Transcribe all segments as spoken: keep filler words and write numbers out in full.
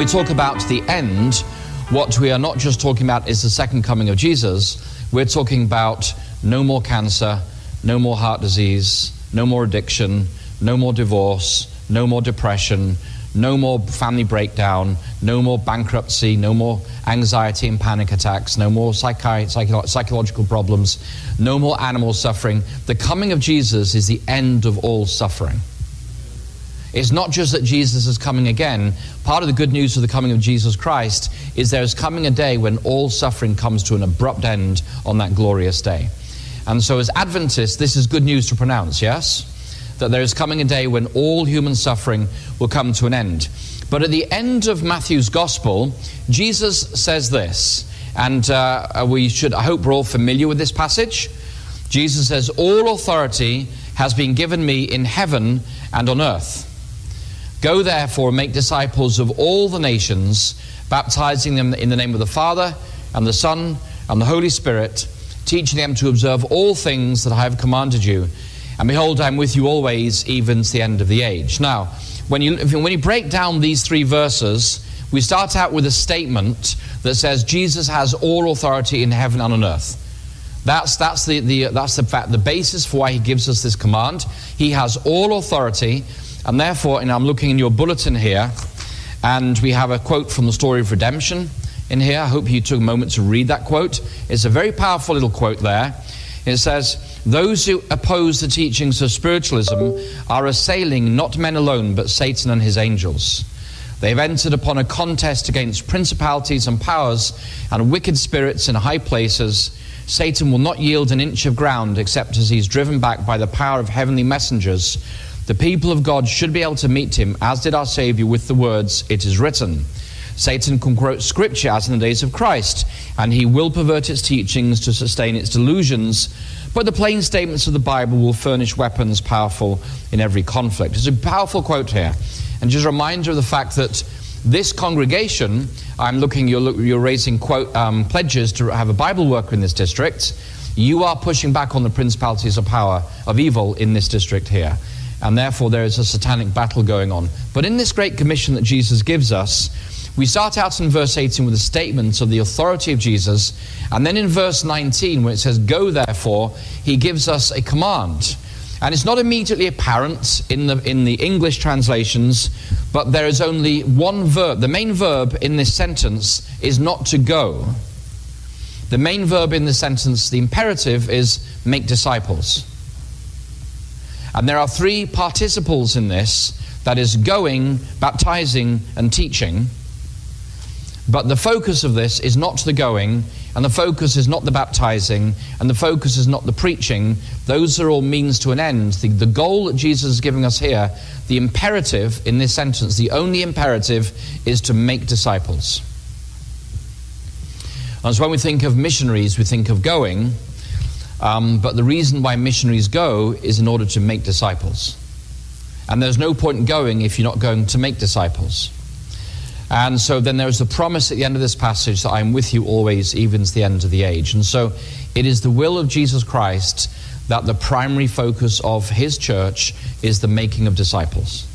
we talk about the end, what we are not just talking about is the second coming of Jesus. We're talking about no more cancer, no more heart disease, no more addiction, no more divorce, no more depression, no more family breakdown, no more bankruptcy, no more anxiety and panic attacks, no more psychi- psycho- psychological problems, no more animal suffering. The coming of Jesus is the end of all suffering. It's not just that Jesus is coming again. Part of the good news of the coming of Jesus Christ is there is coming a day when all suffering comes to an abrupt end on that glorious day. And so as Adventists, this is good news to pronounce, yes? That there is coming a day when all human suffering will come to an end. But at the end of Matthew's Gospel, Jesus says this, and uh, we should, I hope we're all familiar with this passage. Jesus says, "All authority has been given me in heaven and on earth. Go therefore and make disciples of all the nations, baptizing them in the name of the Father and the Son and the Holy Spirit, teaching them to observe all things that I have commanded you. And behold, I am with you always, even to the end of the age." Now, when you, when you break down these three verses, we start out with a statement that says Jesus has all authority in heaven and on earth. That's, that's, the, the, that's the, fact, the basis for why he gives us this command. He has all authority. And therefore, and I'm looking in your bulletin here, and we have a quote from the story of redemption in here. I hope you took a moment to read that quote. It's a very powerful little quote there. It says, "Those who oppose the teachings of spiritualism are assailing not men alone, but Satan and his angels. They've entered upon a contest against principalities and powers and wicked spirits in high places. Satan will not yield an inch of ground except as he's driven back by the power of heavenly messengers. The people of God should be able to meet him, as did our Savior, with the words, 'It is written.' Satan can quote scripture as in the days of Christ, and he will pervert its teachings to sustain its delusions. But the plain statements of the Bible will furnish weapons powerful in every conflict." It's a powerful quote here. And just a reminder of the fact that this congregation, I'm looking, you're, you're raising quote, um, pledges to have a Bible worker in this district. You are pushing back on the principalities of power, of evil in this district here. And therefore there is a satanic battle going on. But in this great commission that Jesus gives us, we start out in verse eighteen with a statement of the authority of Jesus. And then in verse nineteen, when it says, "Go therefore," he gives us a command. And it's not immediately apparent in the, in the English translations, but there is only one verb. The main verb in this sentence is not to go. The main verb in the sentence, the imperative, is make disciples. And there are three participles in this, that is going, baptizing, and teaching. But the focus of this is not the going, and the focus is not the baptizing, and the focus is not the preaching. Those are all means to an end. The, the goal that Jesus is giving us here, the imperative in this sentence, the only imperative is to make disciples. And so when we think of missionaries, we think of going. Um, but the reason why missionaries go is in order to make disciples. And there's no point in going if you're not going to make disciples. And so then there's the promise at the end of this passage that I'm with you always, even to the end of the age. And so it is the will of Jesus Christ that the primary focus of his church is the making of disciples.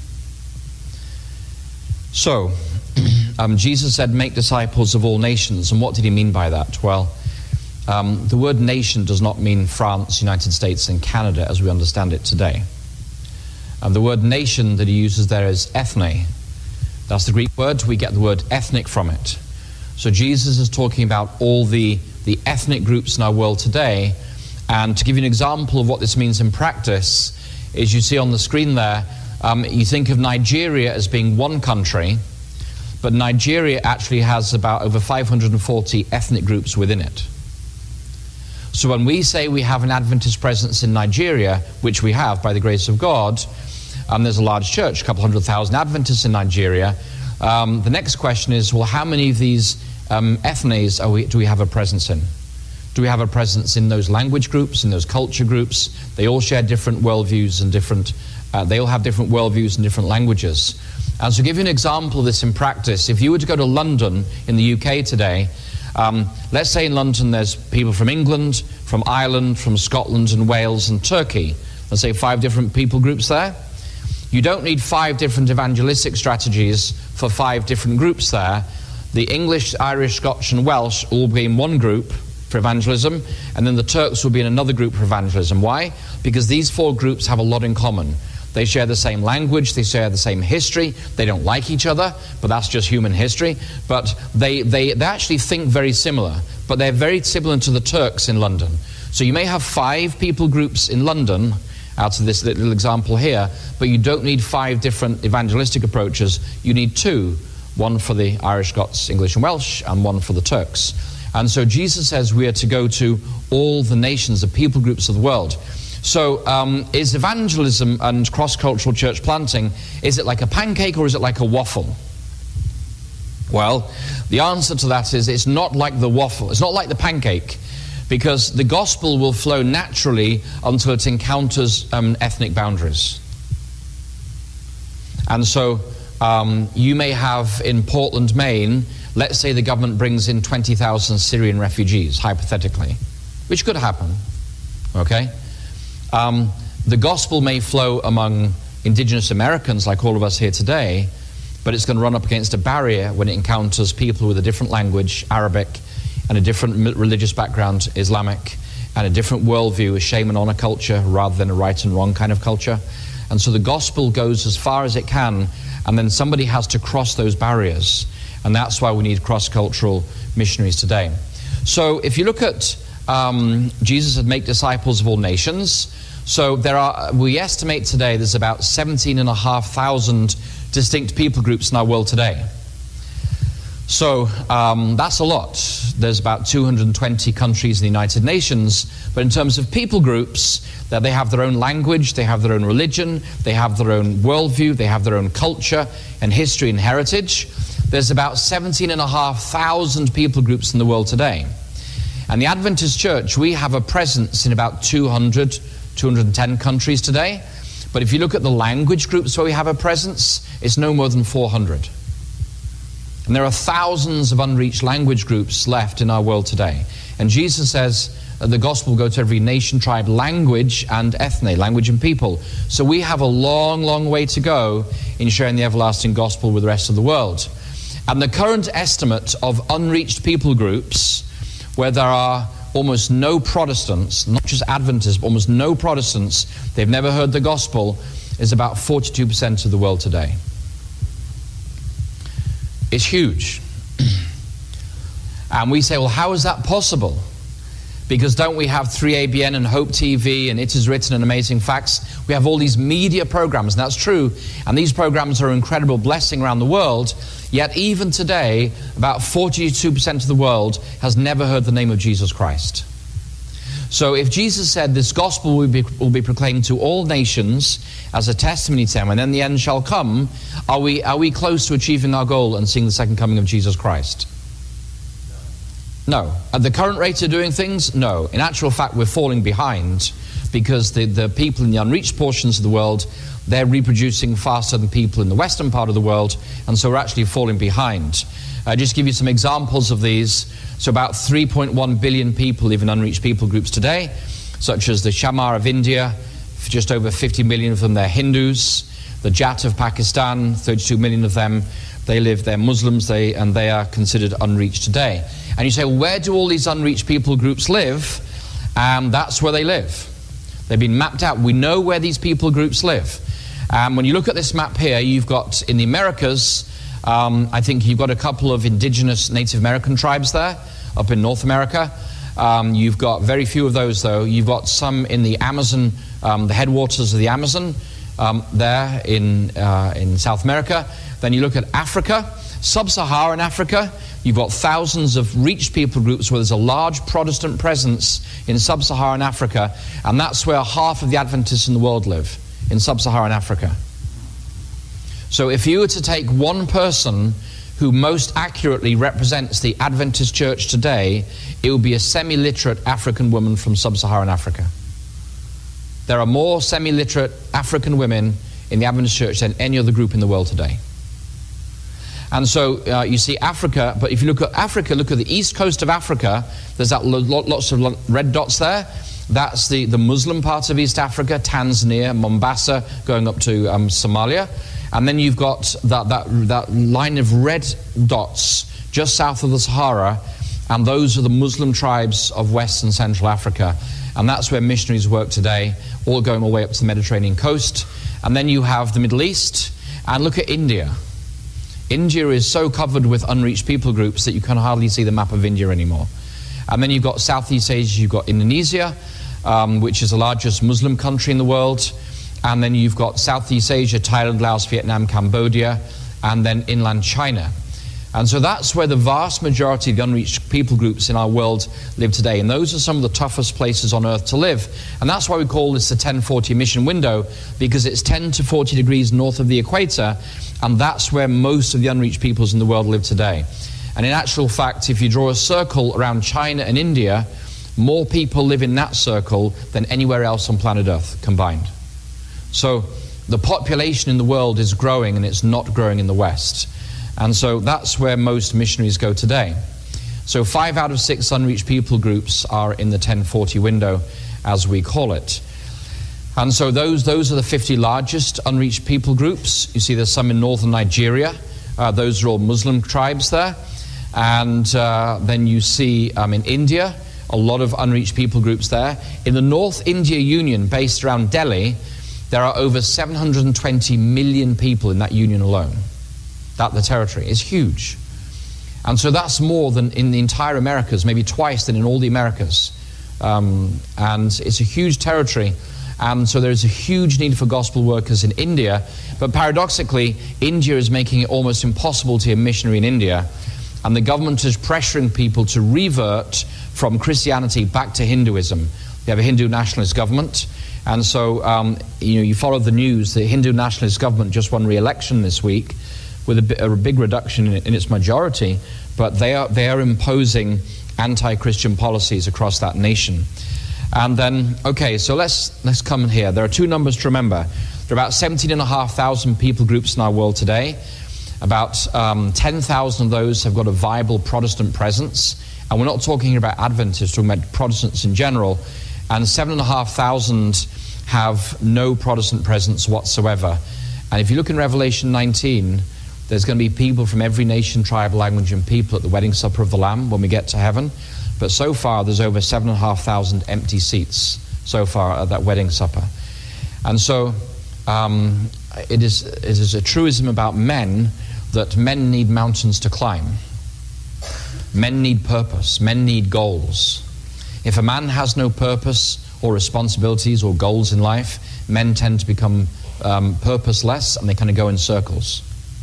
So, um, Jesus said, "Make disciples of all nations." And what did he mean by that? Well, Um, the word nation does not mean France, United States, and Canada as we understand it today. And the word nation that he uses there is ethne. That's the Greek word. We get the word ethnic from it. So Jesus is talking about all the, the ethnic groups in our world today. And to give you an example of what this means in practice, is you see on the screen there, um, you think of Nigeria as being one country, but Nigeria actually has about over five hundred forty ethnic groups within it. So when we say we have an Adventist presence in Nigeria, which we have by the grace of God, um, there's a large church, a couple hundred thousand Adventists in Nigeria. Um, the next question is, well, how many of these um, ethnies are we, do we have a presence in? Do we have a presence in those language groups, in those culture groups? They all share different worldviews and different, uh, they all have different worldviews and different languages. And so to give you an example of this in practice, if you were to go to London in the U K today, Um, let's say in London there's people from England, from Ireland, from Scotland and Wales and Turkey. Let's say five different people groups there. You don't need five different evangelistic strategies for five different groups there. The English, Irish, Scotch and Welsh will be in one group for evangelism, and then the Turks will be in another group for evangelism. Why? Because these four groups have a lot in common. They share the same language, they share the same history, they don't like each other, but that's just human history. But they, they, they actually think very similar, but they're very similar to the Turks in London. So you may have five people groups in London, out of this little example here, but you don't need five different evangelistic approaches. You need two, one for the Irish, Scots, English and Welsh, and one for the Turks. And so Jesus says we are to go to all the nations, the people groups of the world. So um, is evangelism and cross-cultural church planting, is it like a pancake or is it like a waffle? Well, the answer to that is it's not like the waffle, it's not like the pancake, because the gospel will flow naturally until it encounters um, ethnic boundaries. And so um, you may have in Portland, Maine, let's say the government brings in twenty thousand Syrian refugees, hypothetically, which could happen, okay? Um, the gospel may flow among indigenous Americans like all of us here today, but it's going to run up against a barrier when it encounters people with a different language, Arabic, and a different religious background, Islamic, and a different worldview, a shame and honor culture rather than a right and wrong kind of culture. And so the gospel goes as far as it can, and then somebody has to cross those barriers. And that's why we need cross-cultural missionaries today. So if you look at um, Jesus said, make disciples of all nations. So there are, we estimate today there's about seventeen and a half thousand distinct people groups in our world today. So um, that's a lot. There's about two hundred twenty countries in the United Nations, but in terms of people groups, that they have their own language, they have their own religion, they have their own worldview, they have their own culture and history and heritage. There's about seventeen and a half thousand people groups in the world today. And the Adventist Church, we have a presence in about two hundred, two hundred ten countries today. But if you look at the language groups where we have a presence, it's no more than four hundred. And there are thousands of unreached language groups left in our world today. And Jesus says that the gospel will go to every nation, tribe, language, and ethne, language and people. So we have a long, long way to go in sharing the everlasting gospel with the rest of the world. And the current estimate of unreached people groups, where there are almost no Protestants, not just Adventists, but almost no Protestants, they've never heard the gospel, is about forty-two percent of the world today. It's huge. And we say, well, how is that possible? Because don't we have three A B N and Hope T V and It Is Written and Amazing Facts? We have all these media programs, and that's true. And these programs are an incredible blessing around the world. Yet even today, about forty-two percent of the world has never heard the name of Jesus Christ. So if Jesus said this gospel will be, will be proclaimed to all nations as a testimony to them, and then the end shall come, are we, are we close to achieving our goal and seeing the second coming of Jesus Christ? No. At the current rate of doing things, no. In actual fact, we're falling behind because the, the people in the unreached portions of the world, they're reproducing faster than people in the western part of the world, and so we're actually falling behind. Uh, just give you some examples of these. So about three point one billion people live in unreached people groups today, such as the Shamar of India, just over fifty million of them, they're Hindus. The Jat of Pakistan, thirty-two million of them, they live, they're Muslims, they, and they are considered unreached today. And you say, well, where do all these unreached people groups live? Um, that's where they live. They've been mapped out. We know where these people groups live. Um, when you look at this map here, you've got in the Americas, um, I think you've got a couple of indigenous Native American tribes there, up in North America. Um, you've got very few of those, though. You've got some in the Amazon, um, the headwaters of the Amazon, um, there in, uh, in South America. Then you look at Africa, sub-Saharan Africa. You've got thousands of reached people groups where there's a large Protestant presence in sub-Saharan Africa, and that's where half of the Adventists in the world live, in sub-Saharan Africa. So if you were to take one person who most accurately represents the Adventist church today, it would be a semi-literate African woman from sub-Saharan Africa. There are more semi-literate African women in the Adventist church than any other group in the world today. And so uh, you see Africa, but if you look at Africa, look at the east coast of Africa, there's that lo lots of red dots there. That's the, the Muslim part of East Africa, Tanzania, Mombasa, going up to um, Somalia. And then you've got that, that, that line of red dots just south of the Sahara, and those are the Muslim tribes of West and Central Africa. And that's where missionaries work today, all going all the way up to the Mediterranean coast. And then you have the Middle East, and look at India. India is so covered with unreached people groups that you can hardly see the map of India anymore. And then you've got Southeast Asia, you've got Indonesia, um, which is the largest Muslim country in the world. And then you've got Southeast Asia, Thailand, Laos, Vietnam, Cambodia, and then inland China. And so that's where the vast majority of the unreached people groups in our world live today. And those are some of the toughest places on earth to live. And that's why we call this the ten forty mission window, because it's ten to forty degrees north of the equator, and that's where most of the unreached peoples in the world live today. And in actual fact, if you draw a circle around China and India, more people live in that circle than anywhere else on planet Earth combined. So the population in the world is growing, and it's not growing in the West. And so that's where most missionaries go today. So five out of six unreached people groups are in the ten forty window, as we call it. And so those, those are the fifty largest unreached people groups. You see there's some in northern Nigeria. Uh, those are all Muslim tribes there. And uh, then you see um, in India, a lot of unreached people groups there. In the North India Union, based around Delhi, there are over seven hundred twenty million people in that union alone. That the territory is huge. And so that's more than in the entire Americas, maybe twice than in all the Americas. Um, and it's a huge territory. And so there's a huge need for gospel workers in India. But paradoxically, India is making it almost impossible to be a missionary in India. And the government is pressuring people to revert from Christianity back to Hinduism. They have a Hindu nationalist government. And so um, you know, you follow the news, the Hindu nationalist government just won re-election this week, with a, a big reduction in, in its majority, but they are, they are imposing anti-Christian policies across that nation. And then, okay, so let's, let's come in here. There are two numbers to remember. There are about seventeen and a half thousand people groups in our world today. About um, ten thousand of those have got a viable Protestant presence. And we're not talking about Adventists, we're talking about Protestants in general. And seven and a half thousand have no Protestant presence whatsoever. And if you look in Revelation nineteen, there's going to be people from every nation, tribe, language, and people at the wedding supper of the Lamb when we get to heaven. But so far, there's over seven and a half thousand empty seats so far at that wedding supper. And so um, it is, it is a truism about men that men need mountains to climb. Men need purpose. Men need goals. If a man has no purpose or responsibilities or goals in life, men tend to become um, purposeless, and they kind of go in circles.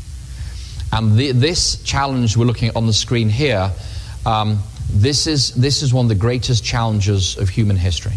And the, this challenge we're looking at on the screen here, um, this is, this is one of the greatest challenges of human history.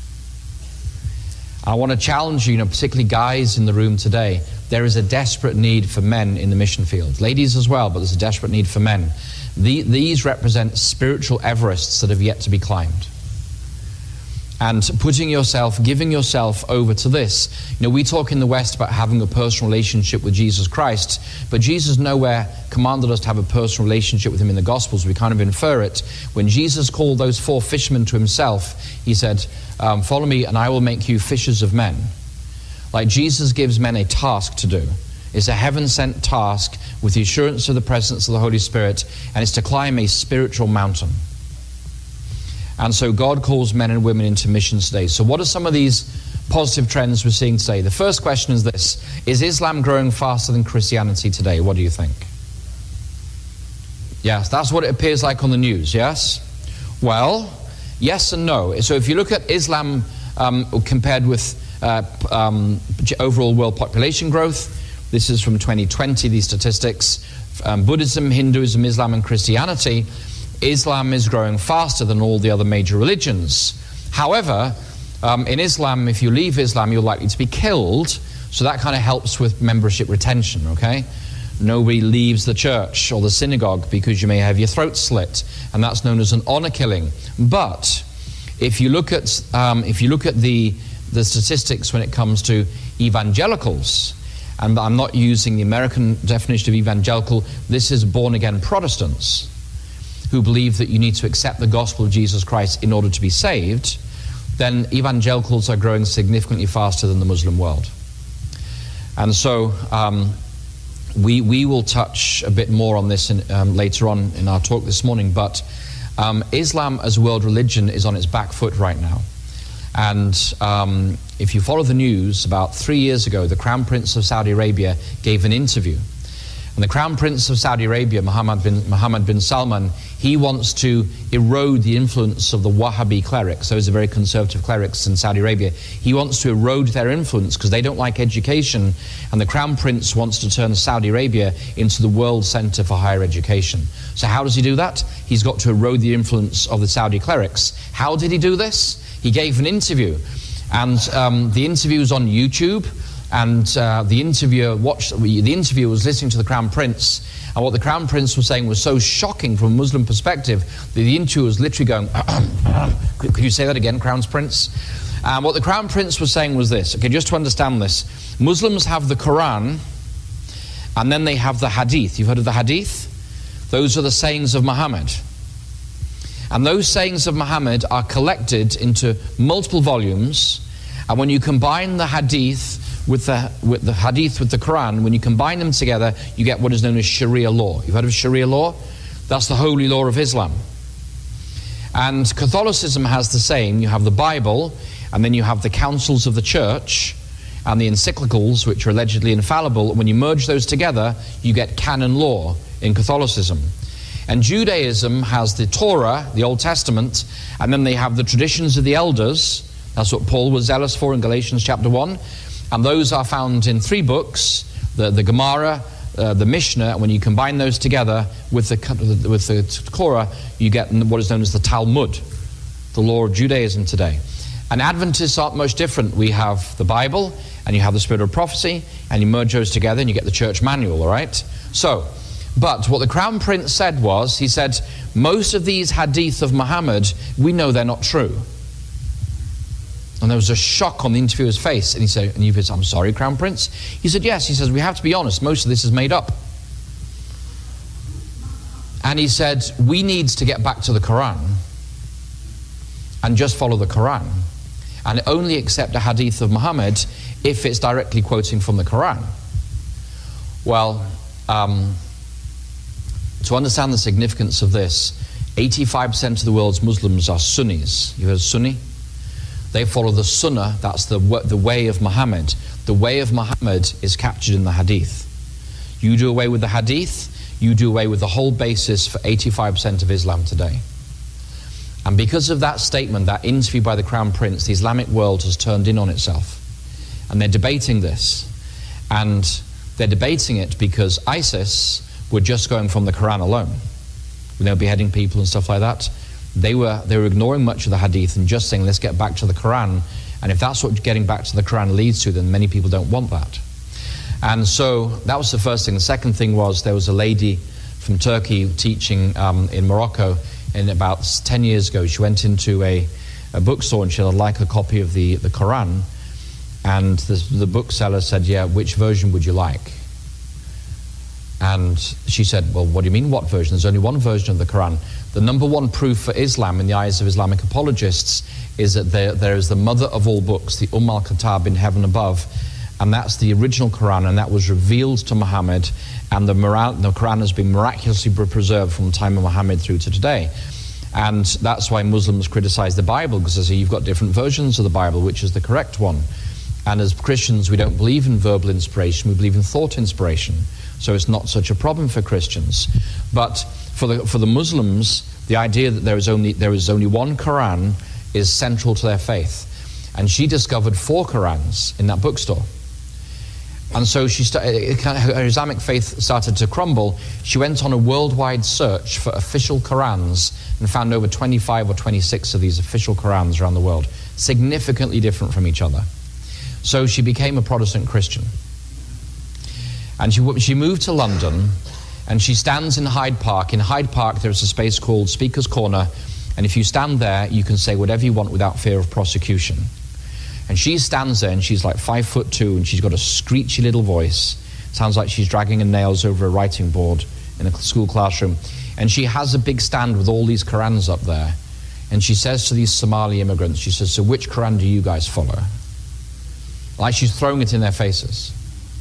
I want to challenge you, you know, particularly guys in the room today. There is a desperate need for men in the mission field. Ladies as well, but there's a desperate need for men. The, these represent spiritual Everests that have yet to be climbed. And putting yourself, giving yourself over to this. You know, we talk in the West about having a personal relationship with Jesus Christ, but Jesus nowhere commanded us to have a personal relationship with him in the Gospels. We kind of infer it. When Jesus called those four fishermen to himself, he said, um, follow me and I will make you fishers of men. Like Jesus gives men a task to do. It's a heaven-sent task with the assurance of the presence of the Holy Spirit, and it's to climb a spiritual mountain. And so God calls men and women into missions today. So what are some of these positive trends we're seeing today? The first question is this: is Islam growing faster than Christianity today? What do you think? Yes, that's what it appears like on the news, yes? Well, yes and no. So if you look at Islam um, compared with uh, um, overall world population growth, this is from twenty twenty, these statistics, um, Buddhism, Hinduism, Islam, and Christianity, Islam is growing faster than all the other major religions. However, um, in Islam, if you leave Islam, you're likely to be killed, so that kind of helps with membership retention, okay? Nobody leaves the church or the synagogue because you may have your throat slit, and that's known as an honor killing. But if you look at, um, if you look at the, the statistics when it comes to evangelicals, and I'm not using the American definition of evangelical, this is born-again Protestants, who believe that you need to accept the gospel of Jesus Christ in order to be saved, then evangelicals are growing significantly faster than the Muslim world. And so um, we, we will touch a bit more on this in, um, later on in our talk this morning, but um, Islam as a world religion is on its back foot right now. And um, if you follow the news, about three years ago, the Crown Prince of Saudi Arabia gave an interview. And the Crown Prince of Saudi Arabia, Mohammed bin, Mohammed bin Salman, he wants to erode the influence of the Wahhabi clerics. Those are very conservative clerics in Saudi Arabia. He wants to erode their influence because they don't like education. And the Crown Prince wants to turn Saudi Arabia into the world center for higher education. So how does he do that? He's got to erode the influence of the Saudi clerics. How did he do this? He gave an interview. And um, the interview was on YouTube. And uh, the interviewer watched, the interviewer was listening to the Crown Prince, and what the Crown Prince was saying was so shocking from a Muslim perspective that the interviewer was literally going, could, could you say that again, Crown Prince? And what the Crown Prince was saying was this, okay, just to understand this, Muslims have the Quran, and then they have the Hadith. You've heard of the Hadith? Those are the sayings of Muhammad. And those sayings of Muhammad are collected into multiple volumes, and when you combine the Hadith with the, with the Hadith with the Quran, when you combine them together, you get what is known as Sharia law. You've heard of Sharia law? That's the holy law of Islam. And Catholicism has the same. You have the Bible, and then you have the councils of the church, and the encyclicals, which are allegedly infallible. When you merge those together, you get canon law in Catholicism. And Judaism has the Torah, the Old Testament, and then they have the traditions of the elders. That's what Paul was zealous for in Galatians chapter one. And those are found in three books, the, the Gemara, uh, the Mishnah, and when you combine those together with the, with the Torah, you get what is known as the Talmud, the law of Judaism today. And Adventists aren't much different. We have the Bible, and you have the Spirit of Prophecy, and you merge those together, and you get the church manual, all right? So, but what the Crown Prince said was, he said, most of these hadith of Muhammad, we know they're not true. And there was a shock on the interviewer's face. And he said, and he said, I'm sorry, Crown Prince? He said, yes. He says, we have to be honest. Most of this is made up. And he said, we need to get back to the Quran and just follow the Quran and only accept a hadith of Muhammad if it's directly quoting from the Quran. Well, um, to understand the significance of this, eighty-five percent of the world's Muslims are Sunnis. You heard Sunni? They follow the Sunnah, that's the, the way of Muhammad. The way of Muhammad is captured in the Hadith. You do away with the Hadith, you do away with the whole basis for eighty-five percent of Islam today. And because of that statement, that interview by the Crown Prince, the Islamic world has turned in on itself. And they're debating this. And they're debating it because ISIS were just going from the Quran alone. When they were beheading people and stuff like that. They were, they were ignoring much of the Hadith and just saying, let's get back to the Quran. And if that's what getting back to the Quran leads to, then many people don't want that. And so that was the first thing. The second thing was there was a lady from Turkey teaching um, in Morocco in about ten years ago. She went into a, a bookstore and she had like a copy of the, the Quran. And the, the bookseller said, yeah, which version would you like? And she said, well, what do you mean, what version? There's only one version of the Quran. The number one proof for Islam in the eyes of Islamic apologists is that there, there is the mother of all books, the Umm al-Kitab in heaven above, and that's the original Quran, and that was revealed to Muhammad, and the, the Quran has been miraculously preserved from the time of Muhammad through to today. And that's why Muslims criticize the Bible, because they say you've got different versions of the Bible, which is the correct one. And as Christians, we don't believe in verbal inspiration, we believe in thought inspiration. So it's not such a problem for Christians. But for the, for the Muslims, the idea that there is only, there is only one Quran is central to their faith. And she discovered four Qurans in that bookstore. And so she started, her Islamic faith started to crumble. She went on a worldwide search for official Qurans and found over twenty-five or twenty-six of these official Qurans around the world, significantly different from each other. So she became a Protestant Christian. And she, she moved to London, and she stands in Hyde Park. In Hyde Park, there's a space called Speaker's Corner, and if you stand there, you can say whatever you want without fear of prosecution. And she stands there, and she's like five foot two, and she's got a screechy little voice. Sounds like she's dragging her nails over a writing board in a school classroom. And she has a big stand with all these Qurans up there. And she says to these Somali immigrants, she says, so which Quran do you guys follow? Like she's throwing it in their faces.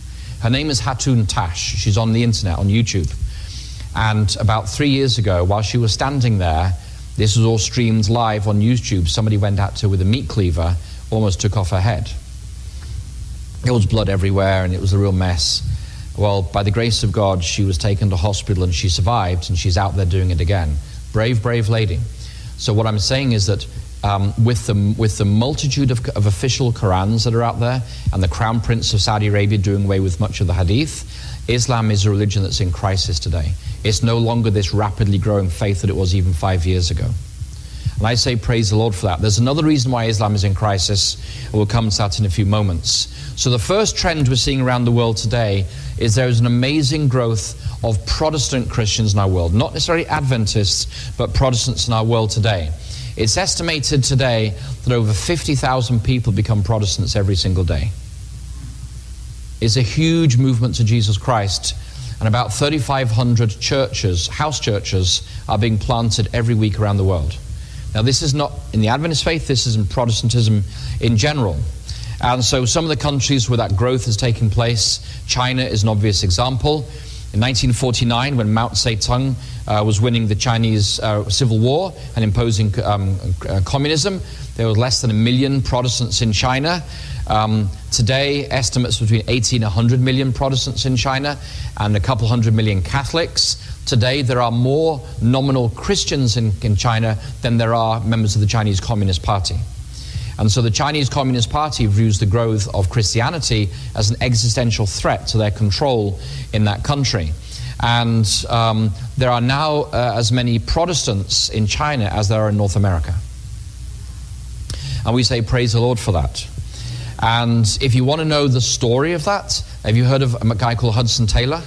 Her name is Hatun Tash. She's on the internet, on YouTube. And about three years ago, while she was standing there, this was all streamed live on YouTube, somebody went at her with a meat cleaver, almost took off her head. There was blood everywhere, and it was a real mess. Well, by the grace of God, she was taken to hospital, and she survived, and she's out there doing it again. Brave, brave lady. So what I'm saying is that um, with, the, with the multitude of, of official Qurans that are out there, and the Crown Prince of Saudi Arabia doing away with much of the Hadith, Islam is a religion that's in crisis today. It's no longer this rapidly growing faith that it was even five years ago. And I say praise the Lord for that. There's another reason why Islam is in crisis, and we'll come to that in a few moments. So the first trend we're seeing around the world today is there is an amazing growth of Protestant Christians in our world. Not necessarily Adventists, but Protestants in our world today. It's estimated today that over fifty thousand people become Protestants every single day. It's a huge movement to Jesus Christ, and about thirty-five hundred churches, house churches, are being planted every week around the world. Now, this is not in the Adventist faith, this is in Protestantism in general. And so some of the countries where that growth is taking place, China is an obvious example. In nineteen forty-nine, when Mao Zedong uh, was winning the Chinese uh, Civil War and imposing um, uh, communism, there were less than a million Protestants in China. Um, today, estimates between eighty and one hundred million Protestants in China and a couple hundred million Catholics. Today, there are more nominal Christians in, in China than there are members of the Chinese Communist Party. And so the Chinese Communist Party views the growth of Christianity as an existential threat to their control in that country. And um, there are now uh, as many Protestants in China as there are in North America. And we say praise the Lord for that. And if you want to know the story of that, have you heard of a guy called Hudson Taylor?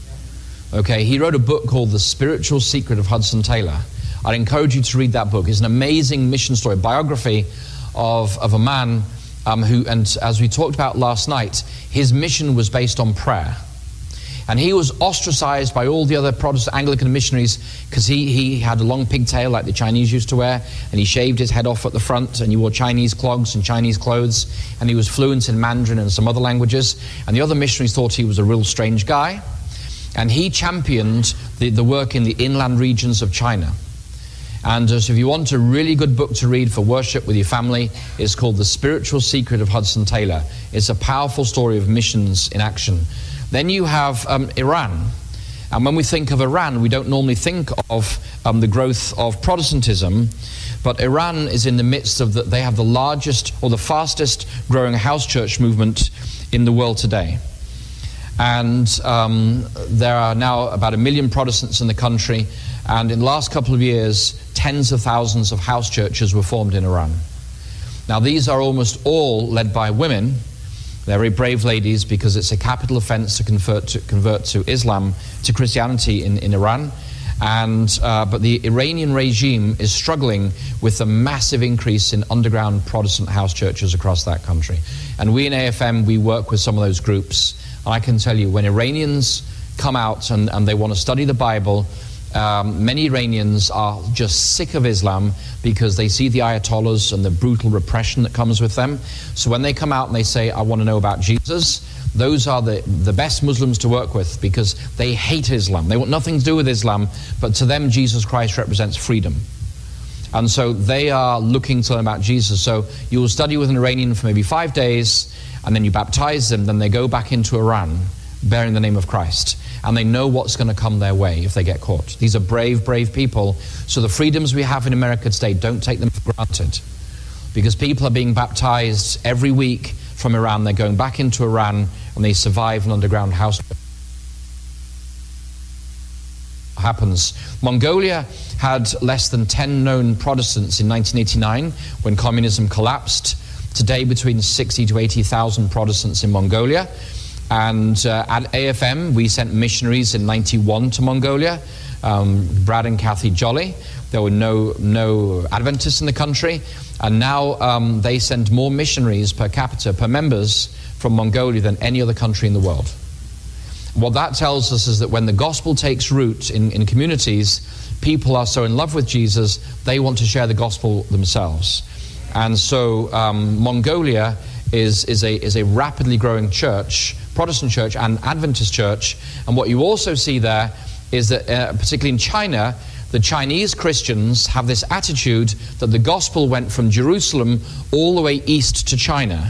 Okay, he wrote a book called The Spiritual Secret of Hudson Taylor. I'd encourage you to read that book. It's an amazing mission story, biography of, of a man um, who, and as we talked about last night, his mission was based on prayer. And he was ostracized by all the other Protestant Anglican missionaries because he, he had a long pigtail like the Chinese used to wear, and he shaved his head off at the front, and he wore Chinese clogs and Chinese clothes, and he was fluent in Mandarin and some other languages. And the other missionaries thought he was a real strange guy. And he championed the, the work in the inland regions of China. And uh, so if you want a really good book to read for worship with your family, it's called The Spiritual Secret of Hudson Taylor. It's a powerful story of missions in action. Then you have um, Iran. And when we think of Iran, we don't normally think of um, the growth of Protestantism, but Iran is in the midst of, the, they have the largest or the fastest growing house church movement in the world today. And um, there are now about a million Protestants in the country, and in the last couple of years, tens of thousands of house churches were formed in Iran. Now, these are almost all led by women. They're very brave ladies because it's a capital offense to convert to, convert to Islam, to Christianity in, in Iran. And, uh, but the Iranian regime is struggling with a massive increase in underground Protestant house churches across that country. And we in A F M, we work with some of those groups. And I can tell you, when Iranians come out and, and they want to study the Bible, um, many Iranians are just sick of Islam because they see the Ayatollahs and the brutal repression that comes with them. So when they come out and they say, I want to know about Jesus, those are the, the best Muslims to work with because they hate Islam. They want nothing to do with Islam, but to them, Jesus Christ represents freedom. And so they are looking to learn about Jesus. So you will study with an Iranian for maybe five days, and then you baptize them, then they go back into Iran bearing the name of Christ. And they know what's going to come their way if they get caught. These are brave, brave people. So the freedoms we have in America today, don't take them for granted. Because people are being baptized every week from Iran. They're going back into Iran, and they survive an underground house. Happens. Mongolia had less than ten known Protestants in nineteen eighty-nine when communism collapsed. Today, between sixty to eighty thousand Protestants in Mongolia. And uh, at A F M, we sent missionaries in ninety-one to Mongolia, um, Brad and Kathy Jolly. There were no, no Adventists in the country. And now um, they send more missionaries per capita, per members, from Mongolia than any other country in the world. What that tells us is that when the gospel takes root in, in communities, people are so in love with Jesus, they want to share the gospel themselves. And so um, Mongolia is, is, a, is a rapidly growing church, Protestant church and Adventist church. And what you also see there is that, uh, particularly in China, the Chinese Christians have this attitude that the gospel went from Jerusalem all the way east to China.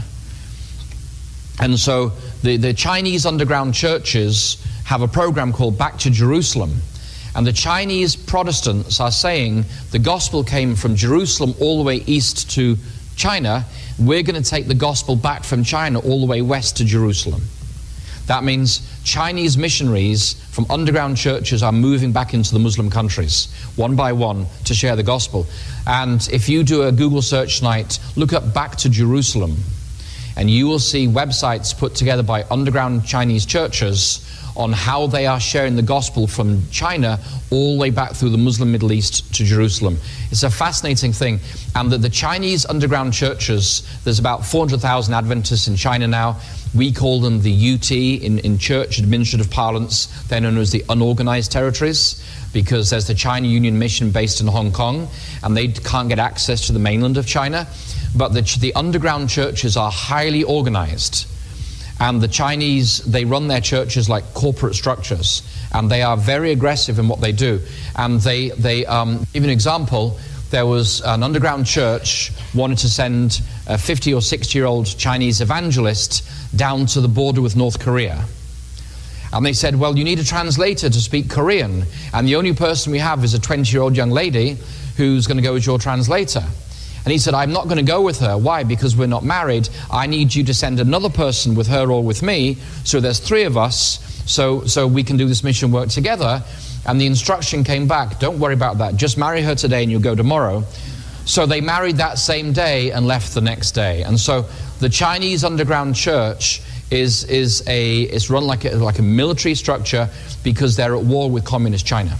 And so the, the Chinese underground churches have a program called Back to Jerusalem. And the Chinese Protestants are saying the gospel came from Jerusalem all the way east to China. We're going to take the gospel back from China all the way west to Jerusalem. That means Chinese missionaries from underground churches are moving back into the Muslim countries, one by one, to share the gospel. And if you do a Google search tonight, look up Back to Jerusalem, and you will see websites put together by underground Chinese churches on how they are sharing the gospel from China all the way back through the Muslim Middle East to Jerusalem. It's a fascinating thing. And that the Chinese underground churches, there's about four hundred thousand Adventists in China now. We call them the U T in, in church administrative parlance. They're known as the unorganized territories, because there's the China Union Mission based in Hong Kong, and they can't get access to the mainland of China. But the, the underground churches are highly organized. And the Chinese, they run their churches like corporate structures, and they are very aggressive in what they do. And they, they um, give an example. There was an underground church wanted to send a fifty or sixty year old Chinese evangelist down to the border with North Korea. And they said, well, you need a translator to speak Korean, and the only person we have is a twenty year old young lady who's going to go as your translator. And he said, I'm not going to go with her. Why? Because we're not married. I need you to send another person with her or with me, so there's three of us, so, so we can do this mission work together. And the instruction came back, don't worry about that, just marry her today and you'll go tomorrow. So they married that same day and left the next day. And so the Chinese underground church is, is, a, is run like a, like a military structure, because they're at war with communist China.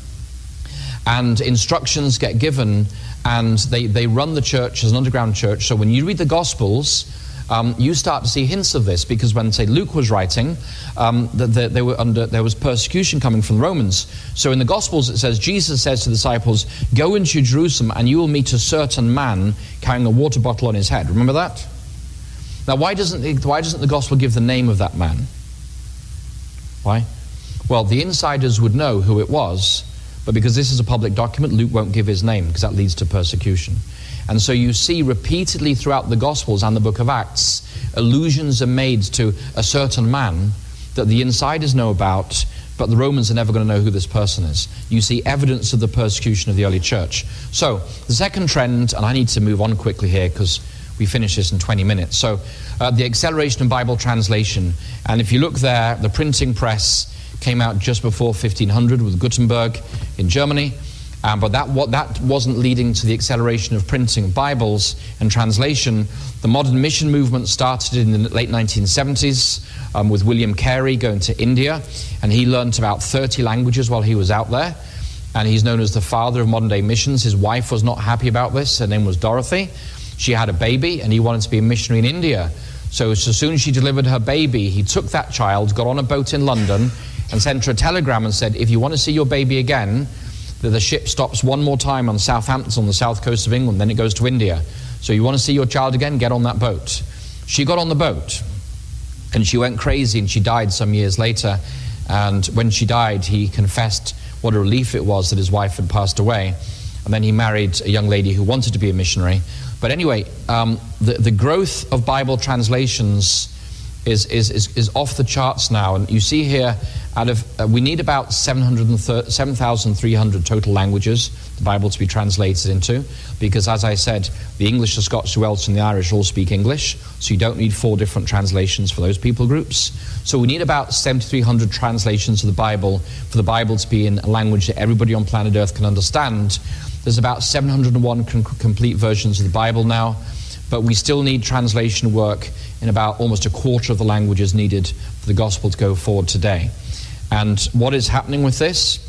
And instructions get given, and they, they run the church as an underground church. So when you read the Gospels, um, you start to see hints of this, because when, say, Luke was writing, um, the, the, they were under, there was persecution coming from the Romans. So in the Gospels it says, Jesus says to the disciples, go into Jerusalem and you will meet a certain man carrying a water bottle on his head. Remember that? Now why doesn't, the, why doesn't the Gospel give the name of that man? Why? Well, the insiders would know who it was, but because this is a public document, Luke won't give his name, because that leads to persecution. And so you see repeatedly throughout the Gospels and the book of Acts, allusions are made to a certain man that the insiders know about, but the Romans are never going to know who this person is. You see evidence of the persecution of the early church. So the second trend, and I need to move on quickly here because we finish this in twenty minutes. So uh, the acceleration of Bible translation. And if you look there, the printing press came out just before fifteen hundred with Gutenberg in Germany. Um, but that, what, that wasn't leading to the acceleration of printing Bibles and translation. The modern mission movement started in the late nineteen seventies um, with William Carey going to India, and he learned about thirty languages while he was out there, and he's known as the father of modern day missions. His wife was not happy about this. Her name was Dorothy. She had a baby, and he wanted to be a missionary in India. So as soon as she delivered her baby, he took that child, got on a boat in London, and sent her a telegram and said, if you want to see your baby again, that the ship stops one more time on Southampton on the south coast of England, then it goes to India. So you want to see your child again, get on that boat. She got on the boat, and she went crazy, and she died some years later. And when she died, he confessed what a relief it was that his wife had passed away. And then he married a young lady who wanted to be a missionary. But anyway, um, the, the growth of Bible translations is, is, is, is off the charts now. And you see here, out of, uh, we need about seven thousand three hundred total languages the Bible to be translated into, because as I said, the English, the Scots, the Welsh and the Irish all speak English, so you don't need four different translations for those people groups. So we need about seven thousand three hundred translations of the Bible for the Bible to be in a language that everybody on planet Earth can understand. There's about seven hundred one com- complete versions of the Bible now, but we still need translation work in about almost a quarter of the languages needed for the gospel to go forward today. And what is happening with this?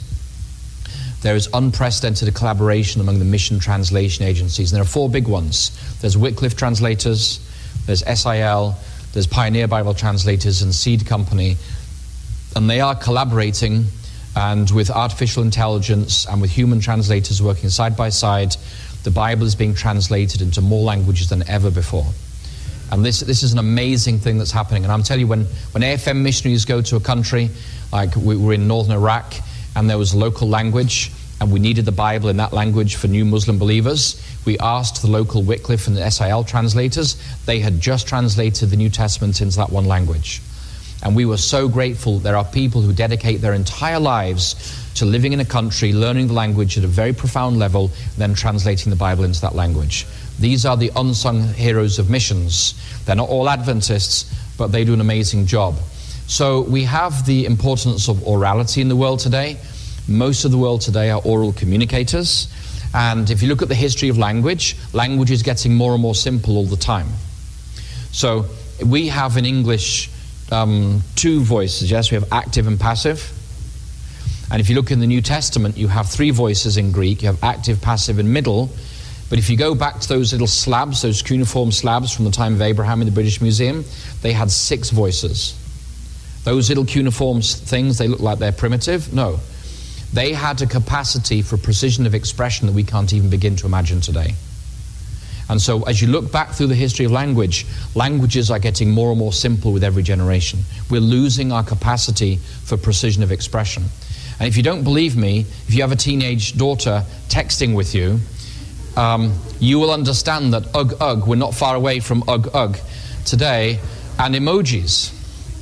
There is unprecedented collaboration among the mission translation agencies. And there are four big ones. There's Wycliffe Translators, there's S I L, there's Pioneer Bible Translators, and Seed Company. And they are collaborating, and with artificial intelligence and with human translators working side by side, the Bible is being translated into more languages than ever before. And this, this is an amazing thing that's happening. And I'm telling you, when, when A F M missionaries go to a country, like we were in northern Iraq, and there was a local language, and we needed the Bible in that language for new Muslim believers, we asked the local Wycliffe and the S I L translators. They had just translated the New Testament into that one language. And we were so grateful. There are people who dedicate their entire lives to living in a country, learning the language at a very profound level, then translating the Bible into that language. These are the unsung heroes of missions. They're not all Adventists, but they do an amazing job. So we have the importance of orality in the world today. Most of the world today are oral communicators. And if you look at the history of language, language is getting more and more simple all the time. So we have in English um, two voices, yes? We have active and passive. And if you look in the New Testament, you have three voices in Greek. You have active, passive, and middle. But if you go back to those little slabs, those cuneiform slabs from the time of Abraham in the British Museum, they had six voices. Those little cuneiform things, they look like they're primitive. No. They had a capacity for precision of expression that we can't even begin to imagine today. And so as you look back through the history of language, languages are getting more and more simple with every generation. We're losing our capacity for precision of expression. And if you don't believe me, if you have a teenage daughter texting with you, um, you will understand that ugh ugh, we're not far away from ugh ugh today, and emojis.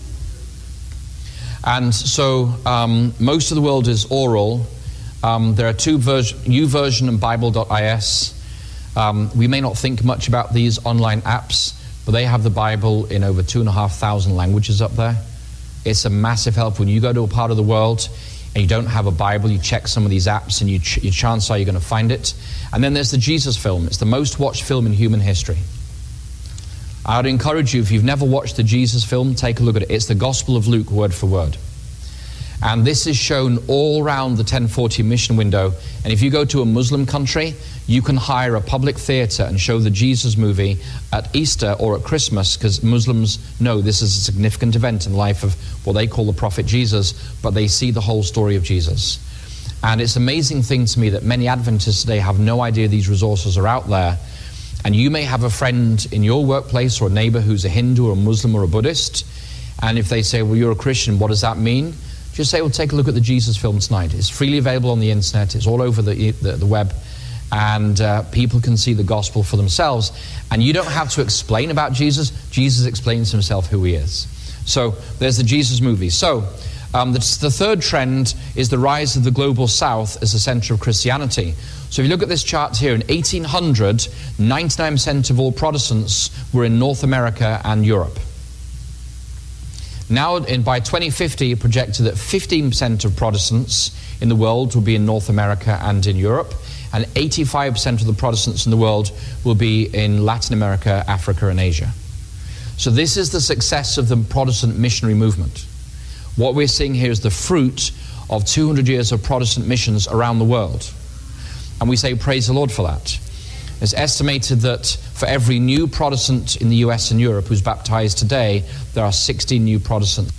And so um, most of the world is oral. Um, there are two versions, YouVersion and Bible dot I S. Um, we may not think much about these online apps, but they have the Bible in over two and a half thousand languages up there. It's a massive help. When you go to a part of the world and you don't have a Bible, you check some of these apps and you ch your chance are you're going to find it. And then there's the Jesus film. It's the most watched film in human history. I would encourage you, if you've never watched the Jesus film, take a look at it. It's the Gospel of Luke, word for word. And this is shown all around the ten forty mission window. And if you go to a Muslim country, you can hire a public theater and show the Jesus movie at Easter or at Christmas, because Muslims know this is a significant event in the life of what they call the prophet Jesus, but they see the whole story of Jesus. And it's an amazing thing to me that many Adventists today have no idea these resources are out there. And you may have a friend in your workplace or a neighbor who's a Hindu or a Muslim or a Buddhist. And if they say, well, you're a Christian, what does that mean? Just say, well, take a look at the Jesus film tonight. It's freely available on the internet. It's all over the, the, the web. And uh, people can see the gospel for themselves. And you don't have to explain about Jesus. Jesus explains himself who he is. So there's the Jesus movie. So um, the, the third trend is the rise of the global south as the center of Christianity. So if you look at this chart here, in eighteen hundred, ninety-nine percent of all Protestants were in North America and Europe. Now, in, by twenty fifty, it projected that fifteen percent of Protestants in the world will be in North America and in Europe, and eighty-five percent of the Protestants in the world will be in Latin America, Africa, and Asia. So this is the success of the Protestant missionary movement. What we're seeing here is the fruit of two hundred years of Protestant missions around the world. And we say, praise the Lord for that. It's estimated that for every new Protestant in the U S and Europe who's baptized today, there are sixteen new Protestants.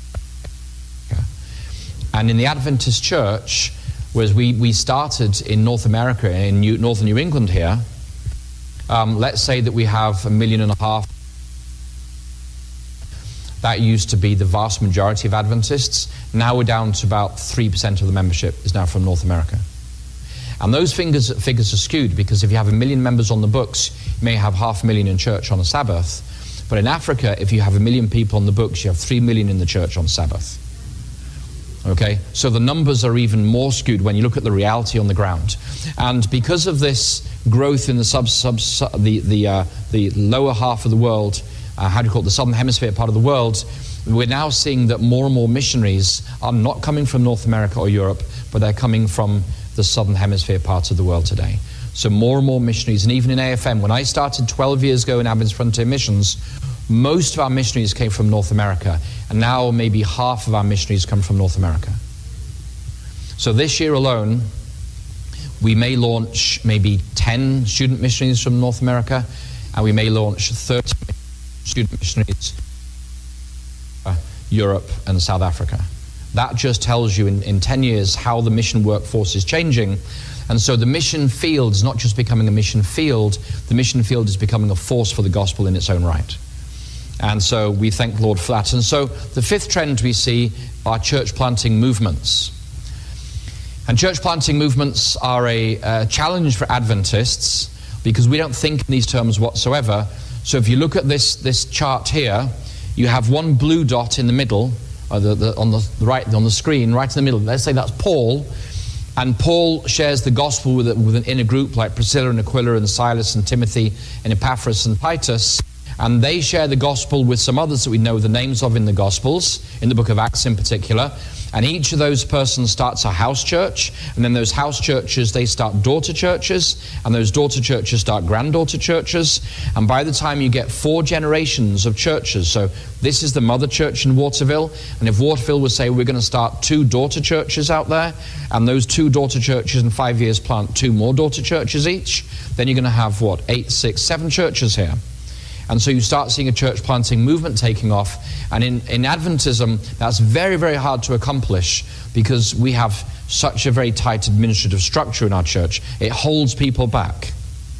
And in the Adventist Church, whereas we, we started in North America, in New, northern New England here, um, let's say that we have a million and a half. That used to be the vast majority of Adventists. Now we're down to about three percent of the membership is now from North America. And those figures, figures are skewed, because if you have a million members on the books, you may have half a million in church on a Sabbath. But in Africa, if you have a million people on the books, you have three million in the church on Sabbath. Okay? So the numbers are even more skewed when you look at the reality on the ground. And because of this growth in the sub, sub, sub the, the, uh, the lower half of the world, uh, how do you call it, the southern hemisphere part of the world, we're now seeing that more and more missionaries are not coming from North America or Europe, but they're coming from the southern hemisphere parts of the world today. So more and more missionaries, and even in A F M, when I started twelve years ago in Adventist Frontier Missions, most of our missionaries came from North America, and now maybe half of our missionaries come from North America. So this year alone, we may launch maybe ten student missionaries from North America, and we may launch thirty student missionaries from Europe and South Africa. That just tells you in, in ten years how the mission workforce is changing. And so the mission field is not just becoming a mission field, the mission field is becoming a force for the gospel in its own right. And so we thank the Lord for that. And so the fifth trend we see are church planting movements. And church planting movements are a uh, challenge for Adventists because we don't think in these terms whatsoever. So if you look at this, this chart here, you have one blue dot in the middle, uh, the, the, on the right on the screen, right in the middle. Let's say that's Paul. And Paul shares the gospel with, a, with an inner group like Priscilla and Aquila and Silas and Timothy and Epaphras and Titus. And they share the gospel with some others that we know the names of in the Gospels, in the book of Acts in particular. And each of those persons starts a house church. And then those house churches, they start daughter churches. And those daughter churches start granddaughter churches. And by the time you get four generations of churches, so this is the mother church in Waterville. And if Waterville would say, we're going to start two daughter churches out there, and those two daughter churches in five years plant two more daughter churches each, then you're going to have, what, eight, six, seven churches here. And so you start seeing a church planting movement taking off. And in, in Adventism, that's very, very hard to accomplish because we have such a very tight administrative structure in our church. It holds people back.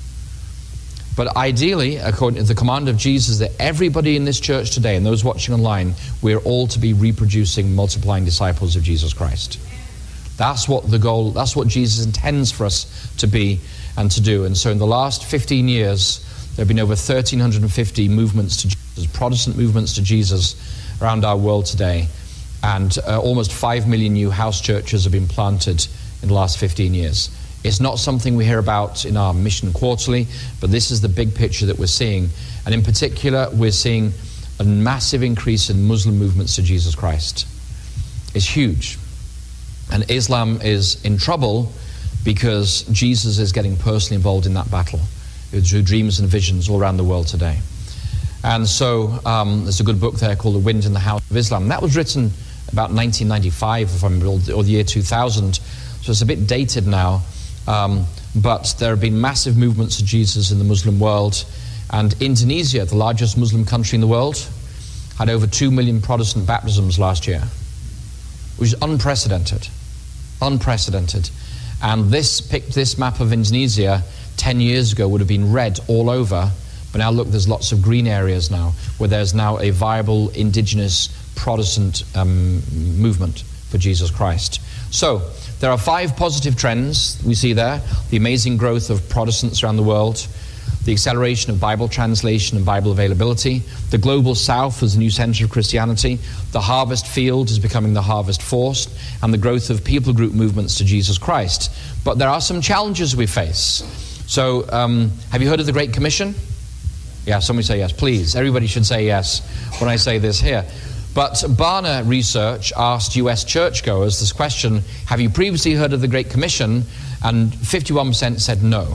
But ideally, according to the command of Jesus, that everybody in this church today and those watching online, we're all to be reproducing, multiplying disciples of Jesus Christ. That's what the goal, that's what Jesus intends for us to be and to do. And so in the last fifteen years, there have been over one thousand three hundred fifty movements to Jesus, Protestant movements to Jesus around our world today. And uh, almost five million new house churches have been planted in the last fifteen years. It's not something we hear about in our Mission Quarterly, but this is the big picture that we're seeing. And in particular, we're seeing a massive increase in Muslim movements to Jesus Christ. It's huge. And Islam is in trouble because Jesus is getting personally involved in that battle through dreams and visions all around the world today. And so um, there's a good book there called The Wind in the House of Islam. That was written about nineteen ninety-five, if I'm or the year two thousand. So it's a bit dated now. Um, but there have been massive movements of Jesus in the Muslim world. And Indonesia, the largest Muslim country in the world, had over two million Protestant baptisms last year, which is unprecedented. Unprecedented. And this, picked this map of Indonesia ten years ago would have been red all over, but now look, there's lots of green areas now where there's now a viable indigenous Protestant um, movement for Jesus Christ. So there are five positive trends we see there: the amazing growth of Protestants around the world, the acceleration of Bible translation and Bible availability, the global south as a new center of Christianity, the harvest field is becoming the harvest force, and the growth of people group movements to Jesus Christ. But there are some challenges we face. So, um, have you heard of the Great Commission? Yeah, somebody say yes, please. Everybody should say yes when I say this here. But Barna Research asked U S churchgoers this question: have you previously heard of the Great Commission? And fifty-one percent said no.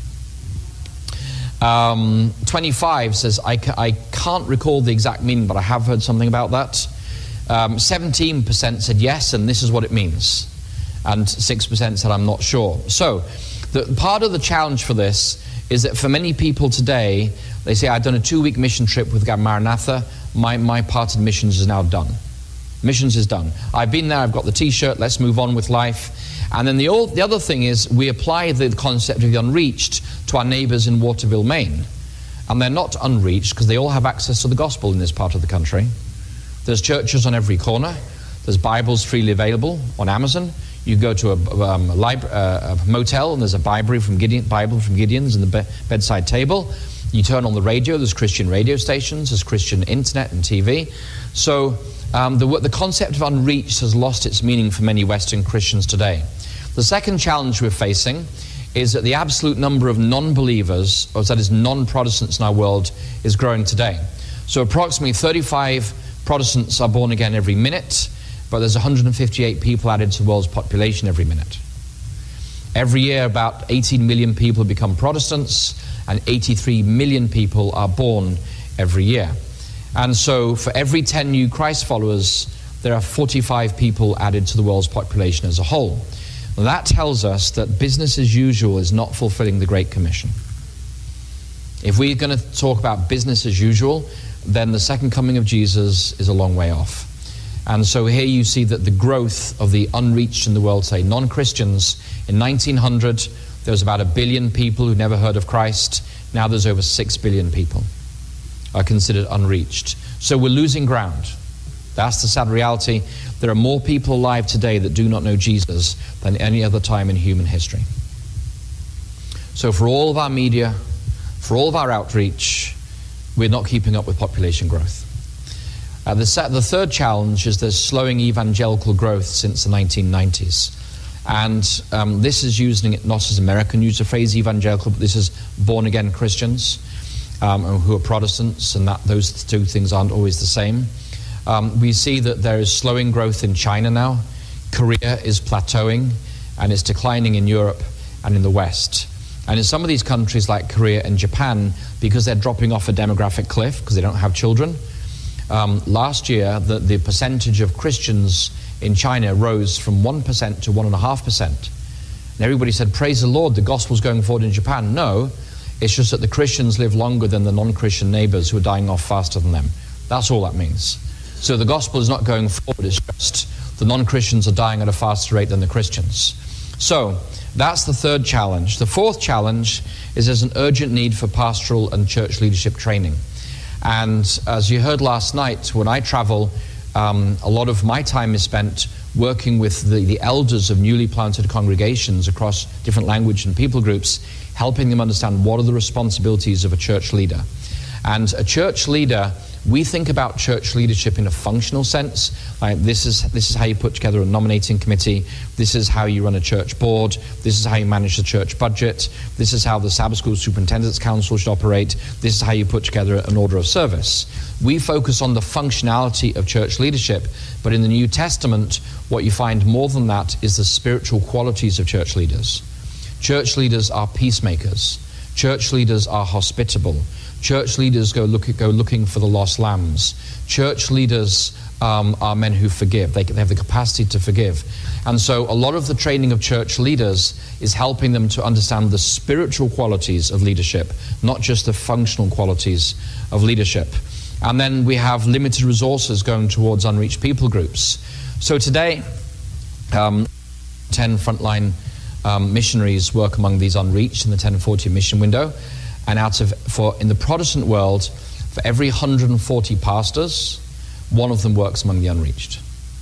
Um, twenty-five says, I, ca I can't recall the exact meaning, but I have heard something about that. Um, seventeen percent said yes, and this is what it means. And six percent said, I'm not sure. So, the, part of the challenge for this is that for many people today, they say, I've done a two-week mission trip with Maranatha. My, my part of the missions is now done. Missions is done. I've been there, I've got the t-shirt, let's move on with life. And then the, old, the other thing is we apply the concept of the unreached to our neighbors in Waterville, Maine. And they're not unreached because they all have access to the gospel in this part of the country. There's churches on every corner. There's Bibles freely available on Amazon. You go to a, um, a, uh, a motel and there's a Bible from, Gideon, Bible from Gideon's in the be bedside table. You turn on the radio, there's Christian radio stations, there's Christian internet and T V. So um, the, the concept of unreached has lost its meaning for many Western Christians today. The second challenge we're facing is that the absolute number of non-believers, or that is non-Protestants in our world, is growing today. So approximately thirty-five Protestants are born again every minute, but there's one hundred fifty-eight people added to the world's population every minute. Every year, about eighteen million people become Protestants, and eighty-three million people are born every year. And so for every ten new Christ followers, there are forty-five people added to the world's population as a whole. That tells us that business as usual is not fulfilling the Great Commission. If we're going to talk about business as usual, then the second coming of Jesus is a long way off. And so here you see that the growth of the unreached in the world, say non-Christians, in nineteen hundred, there was about a billion people who never heard of Christ. Now there's over six billion people are considered unreached. So we're losing ground. That's the sad reality. There are more people alive today that do not know Jesus than any other time in human history. So for all of our media, for all of our outreach, we're not keeping up with population growth. Uh, the, set, the third challenge is there's slowing evangelical growth since the nineteen nineties. And um, this is using it not as American use the phrase evangelical, but this is born-again Christians um, who are Protestants, and that those two things aren't always the same. Um, we see that there is slowing growth in China now. Korea is plateauing, and it's declining in Europe and in the West. And in some of these countries like Korea and Japan, because they're dropping off a demographic cliff because they don't have children, um, last year the, the percentage of Christians in China rose from one percent to one point five percent. And everybody said, praise the Lord, the gospel's going forward in Japan. No, it's just that the Christians live longer than the non-Christian neighbors who are dying off faster than them. That's all that means. So the gospel is not going forward, it's just the non-Christians are dying at a faster rate than the Christians. So that's the third challenge. The fourth challenge is there's an urgent need for pastoral and church leadership training. And as you heard last night, when I travel, um, a lot of my time is spent working with the, the elders of newly planted congregations across different language and people groups, helping them understand what are the responsibilities of a church leader. And a church leader, we think about church leadership in a functional sense. Like this is this is how you put together a nominating committee. This is how you run a church board. This is how you manage the church budget. This is how the Sabbath School Superintendent's Council should operate. This is how you put together an order of service. We focus on the functionality of church leadership, but in the New Testament, what you find more than that is the spiritual qualities of church leaders. Church leaders are peacemakers. Church leaders are hospitable. Church leaders go, look, go looking for the lost lambs. Church leaders um, are men who forgive. They, they have the capacity to forgive. And so a lot of the training of church leaders is helping them to understand the spiritual qualities of leadership, not just the functional qualities of leadership. And then we have limited resources going towards unreached people groups. So today, um, ten frontline um, missionaries work among these unreached in the ten forty mission window. And out of, for in the Protestant world, for every one hundred forty pastors, one of them works among the unreached.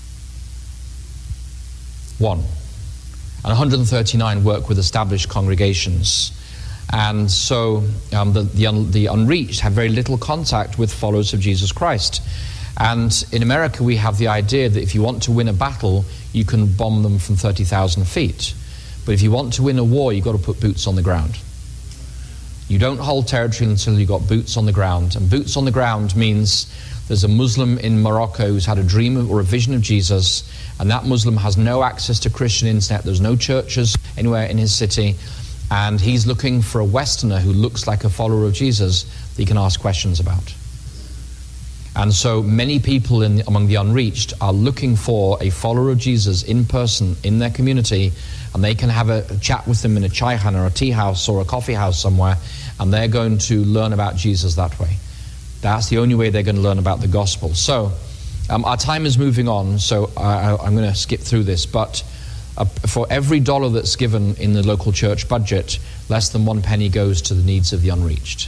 One. And one hundred thirty-nine work with established congregations. And so um, the, the, un, the unreached have very little contact with followers of Jesus Christ. And in America, we have the idea that if you want to win a battle, you can bomb them from thirty thousand feet. But if you want to win a war, you've got to put boots on the ground. You don't hold territory until you've got boots on the ground. And boots on the ground means there's a Muslim in Morocco who's had a dream or a vision of Jesus, and that Muslim has no access to Christian internet. There's no churches anywhere in his city, and he's looking for a Westerner who looks like a follower of Jesus that he can ask questions about. And so many people in, among the unreached are looking for a follower of Jesus in person in their community, and they can have a, a chat with them in a chai hana or a tea house or a coffee house somewhere, and they're going to learn about Jesus that way. That's the only way they're going to learn about the gospel. So um, our time is moving on, so I, I'm going to skip through this, but uh, for every dollar that's given in the local church budget, less than one penny goes to the needs of the unreached.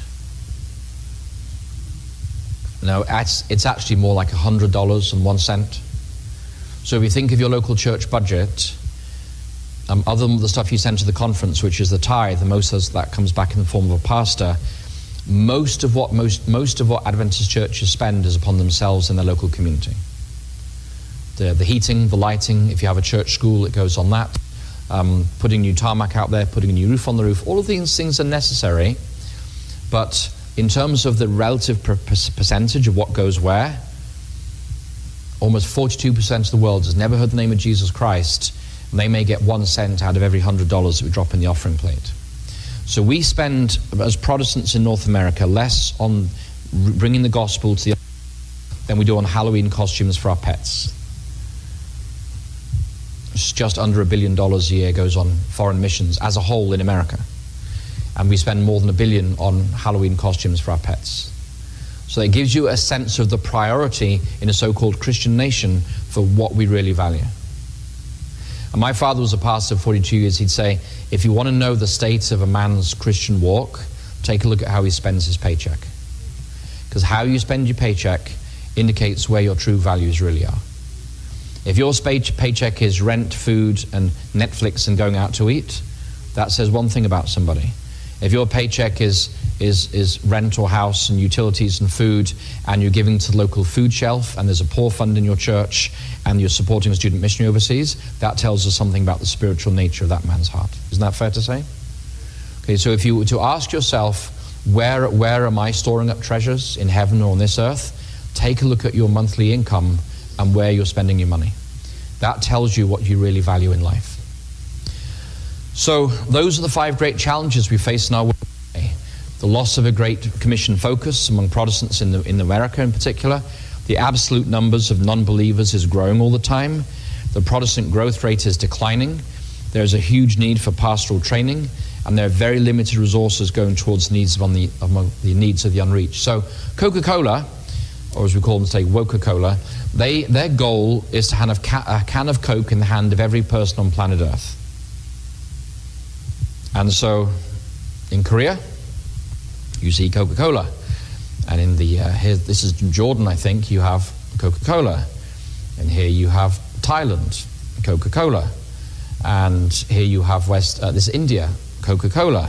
No, it's, it's actually more like one hundred dollars and one cent. So if you think of your local church budget, um, other than the stuff you send to the conference, which is the tithe, the most of that comes back in the form of a pastor, most of what most most of what Adventist churches spend is upon themselves and their local community. The, the heating, the lighting, if you have a church school, it goes on that. Um, putting new tarmac out there, putting a new roof on the roof, all of these things are necessary, but in terms of the relative per- percentage of what goes where, almost forty-two percent of the world has never heard the name of Jesus Christ, and they may get one cent out of every one hundred dollars that we drop in the offering plate. So we spend, as Protestants in North America, less on bringing the gospel to the than we do on Halloween costumes for our pets. It's just under a billion dollars a year goes on foreign missions as a whole in America. And we spend more than a billion on Halloween costumes for our pets. So it gives you a sense of the priority in a so-called Christian nation for what we really value. And my father was a pastor for forty-two years. He'd say, if you want to know the state of a man's Christian walk, take a look at how he spends his paycheck. Because how you spend your paycheck indicates where your true values really are. If your paycheck is rent, food, and Netflix and going out to eat, that says one thing about somebody. If your paycheck is, is, is rent or house and utilities and food, and you're giving to the local food shelf, and there's a poor fund in your church, and you're supporting a student missionary overseas, that tells us something about the spiritual nature of that man's heart. Isn't that fair to say? Okay, so if you were to ask yourself, where, where am I storing up treasures, in heaven or on this earth? Take a look at your monthly income and where you're spending your money. That tells you what you really value in life. So those are the five great challenges we face in our world today. The loss of a great commission focus among Protestants in, the, in America in particular. The absolute numbers of non-believers is growing all the time. The Protestant growth rate is declining. There's a huge need for pastoral training, and there are very limited resources going towards the needs of the, among the needs of the unreached. So Coca-Cola, or as we call them today, Woca-Cola, they, their goal is to have a can of Coke in the hand of every person on planet Earth. And so in Korea, you see Coca-Cola. And in the, uh, here, this is Jordan, I think, you have Coca-Cola. And here you have Thailand, Coca-Cola. And here you have West, uh, this is India, Coca-Cola.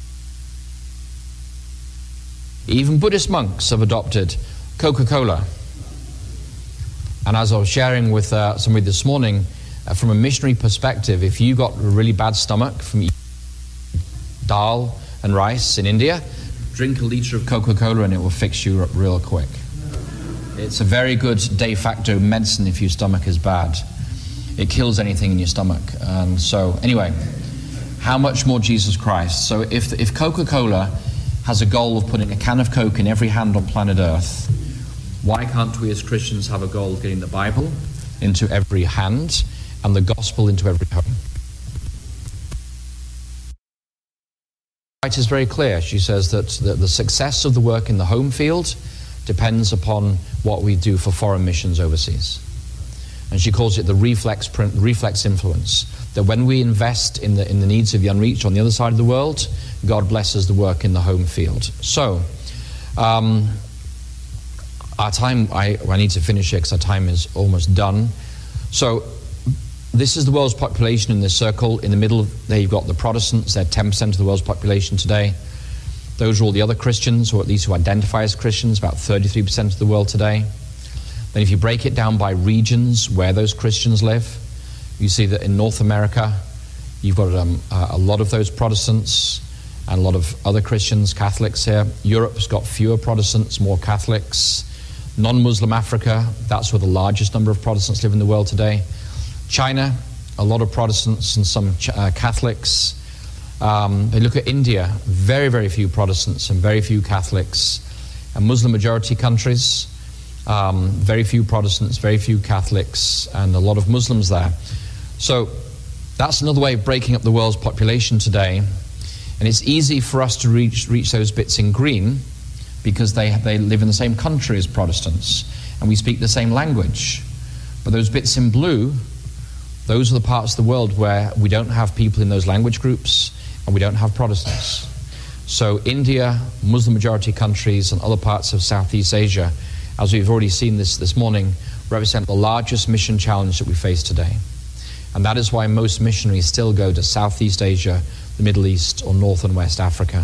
Even Buddhist monks have adopted Coca-Cola. And as I was sharing with uh, somebody this morning, uh, from a missionary perspective, if you got a really bad stomach from eating dal and rice in India, drink a liter of Coca-Cola and it will fix you up real quick. It's a very good de facto medicine if your stomach is bad. It kills anything in your stomach. And so, anyway, how much more Jesus Christ? So if, if Coca-Cola has a goal of putting a can of Coke in every hand on planet Earth, why can't we as Christians have a goal of getting the Bible into every hand and the gospel into every home? It is very clear. She says that the, the success of the work in the home field depends upon what we do for foreign missions overseas. And she calls it the reflex, reflex influence, that when we invest in the, in the needs of the unreached on the other side of the world, God blesses the work in the home field. So, um, our time, I, I need to finish it because our time is almost done. So, this is the world's population in this circle. In the middle, there you've got the Protestants. They're ten percent of the world's population today. Those are all the other Christians, or at least who identify as Christians, about thirty-three percent of the world today. Then if you break it down by regions where those Christians live, you see that in North America, you've got um, a lot of those Protestants and a lot of other Christians, Catholics here. Europe's got fewer Protestants, more Catholics. Non-Muslim Africa, that's where the largest number of Protestants live in the world today. China, a lot of Protestants and some uh, Catholics. Um, they look at India, very, very few Protestants and very few Catholics. And Muslim majority countries, um, very few Protestants, very few Catholics, and a lot of Muslims there. So that's another way of breaking up the world's population today. And it's easy for us to reach, reach those bits in green because they, they live in the same country as Protestants and we speak the same language. But those bits in blue, those are the parts of the world where we don't have people in those language groups and we don't have Protestants. So India, Muslim majority countries, and other parts of Southeast Asia, as we've already seen this this morning, represent the largest mission challenge that we face today. And that is why most missionaries still go to Southeast Asia, the Middle East, or North and West Africa.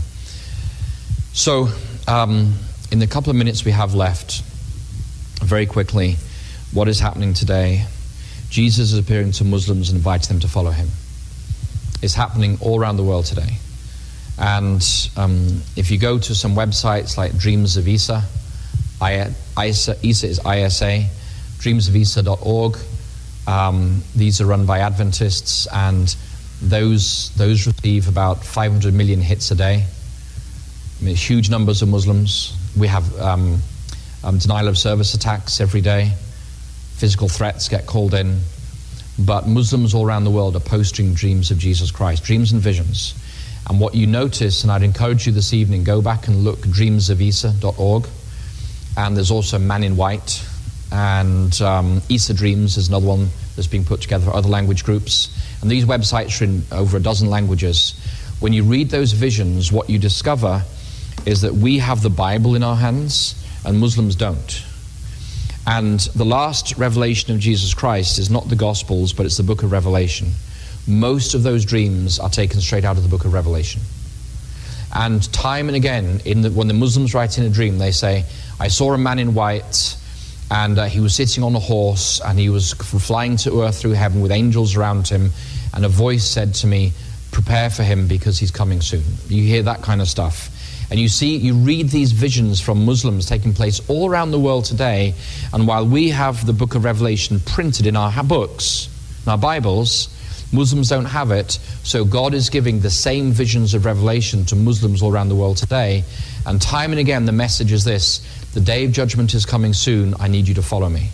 So, um, in the couple of minutes we have left, very quickly, what is happening today? Jesus is appearing to Muslims and inviting them to follow him. It's happening all around the world today. And um, if you go to some websites like Dreams of Isa, I, Isa, Isa is I S A, dreams of isa dot org. Um, these are run by Adventists, and those those receive about five hundred million hits a day. I mean, huge numbers of Muslims. We have um, um, denial of service attacks every day. Physical threats get called in. But Muslims all around the world are posting dreams of Jesus Christ, dreams and visions. And what you notice, and I'd encourage you this evening, go back and look dreams of isa dot org. and there's also Man in White, and um, Isa Dreams is another one that's being put together for other language groups. And these websites are in over a dozen languages. When you read those visions, what you discover is that we have the Bible in our hands and Muslims don't. And the last revelation of Jesus Christ is not the Gospels, but it's the book of Revelation. Most of those dreams are taken straight out of the book of Revelation. And time and again, in the, when the Muslims write in a dream, they say, I saw a man in white, and uh, he was sitting on a horse, and he was flying to earth through heaven with angels around him, and a voice said to me, prepare for him because he's coming soon. You hear that kind of stuff. And you see, you read these visions from Muslims taking place all around the world today, and while we have the book of Revelation printed in our books, in our Bibles, Muslims don't have it, so God is giving the same visions of Revelation to Muslims all around the world today. And time and again the message is this: the day of judgment is coming soon, I need you to follow me.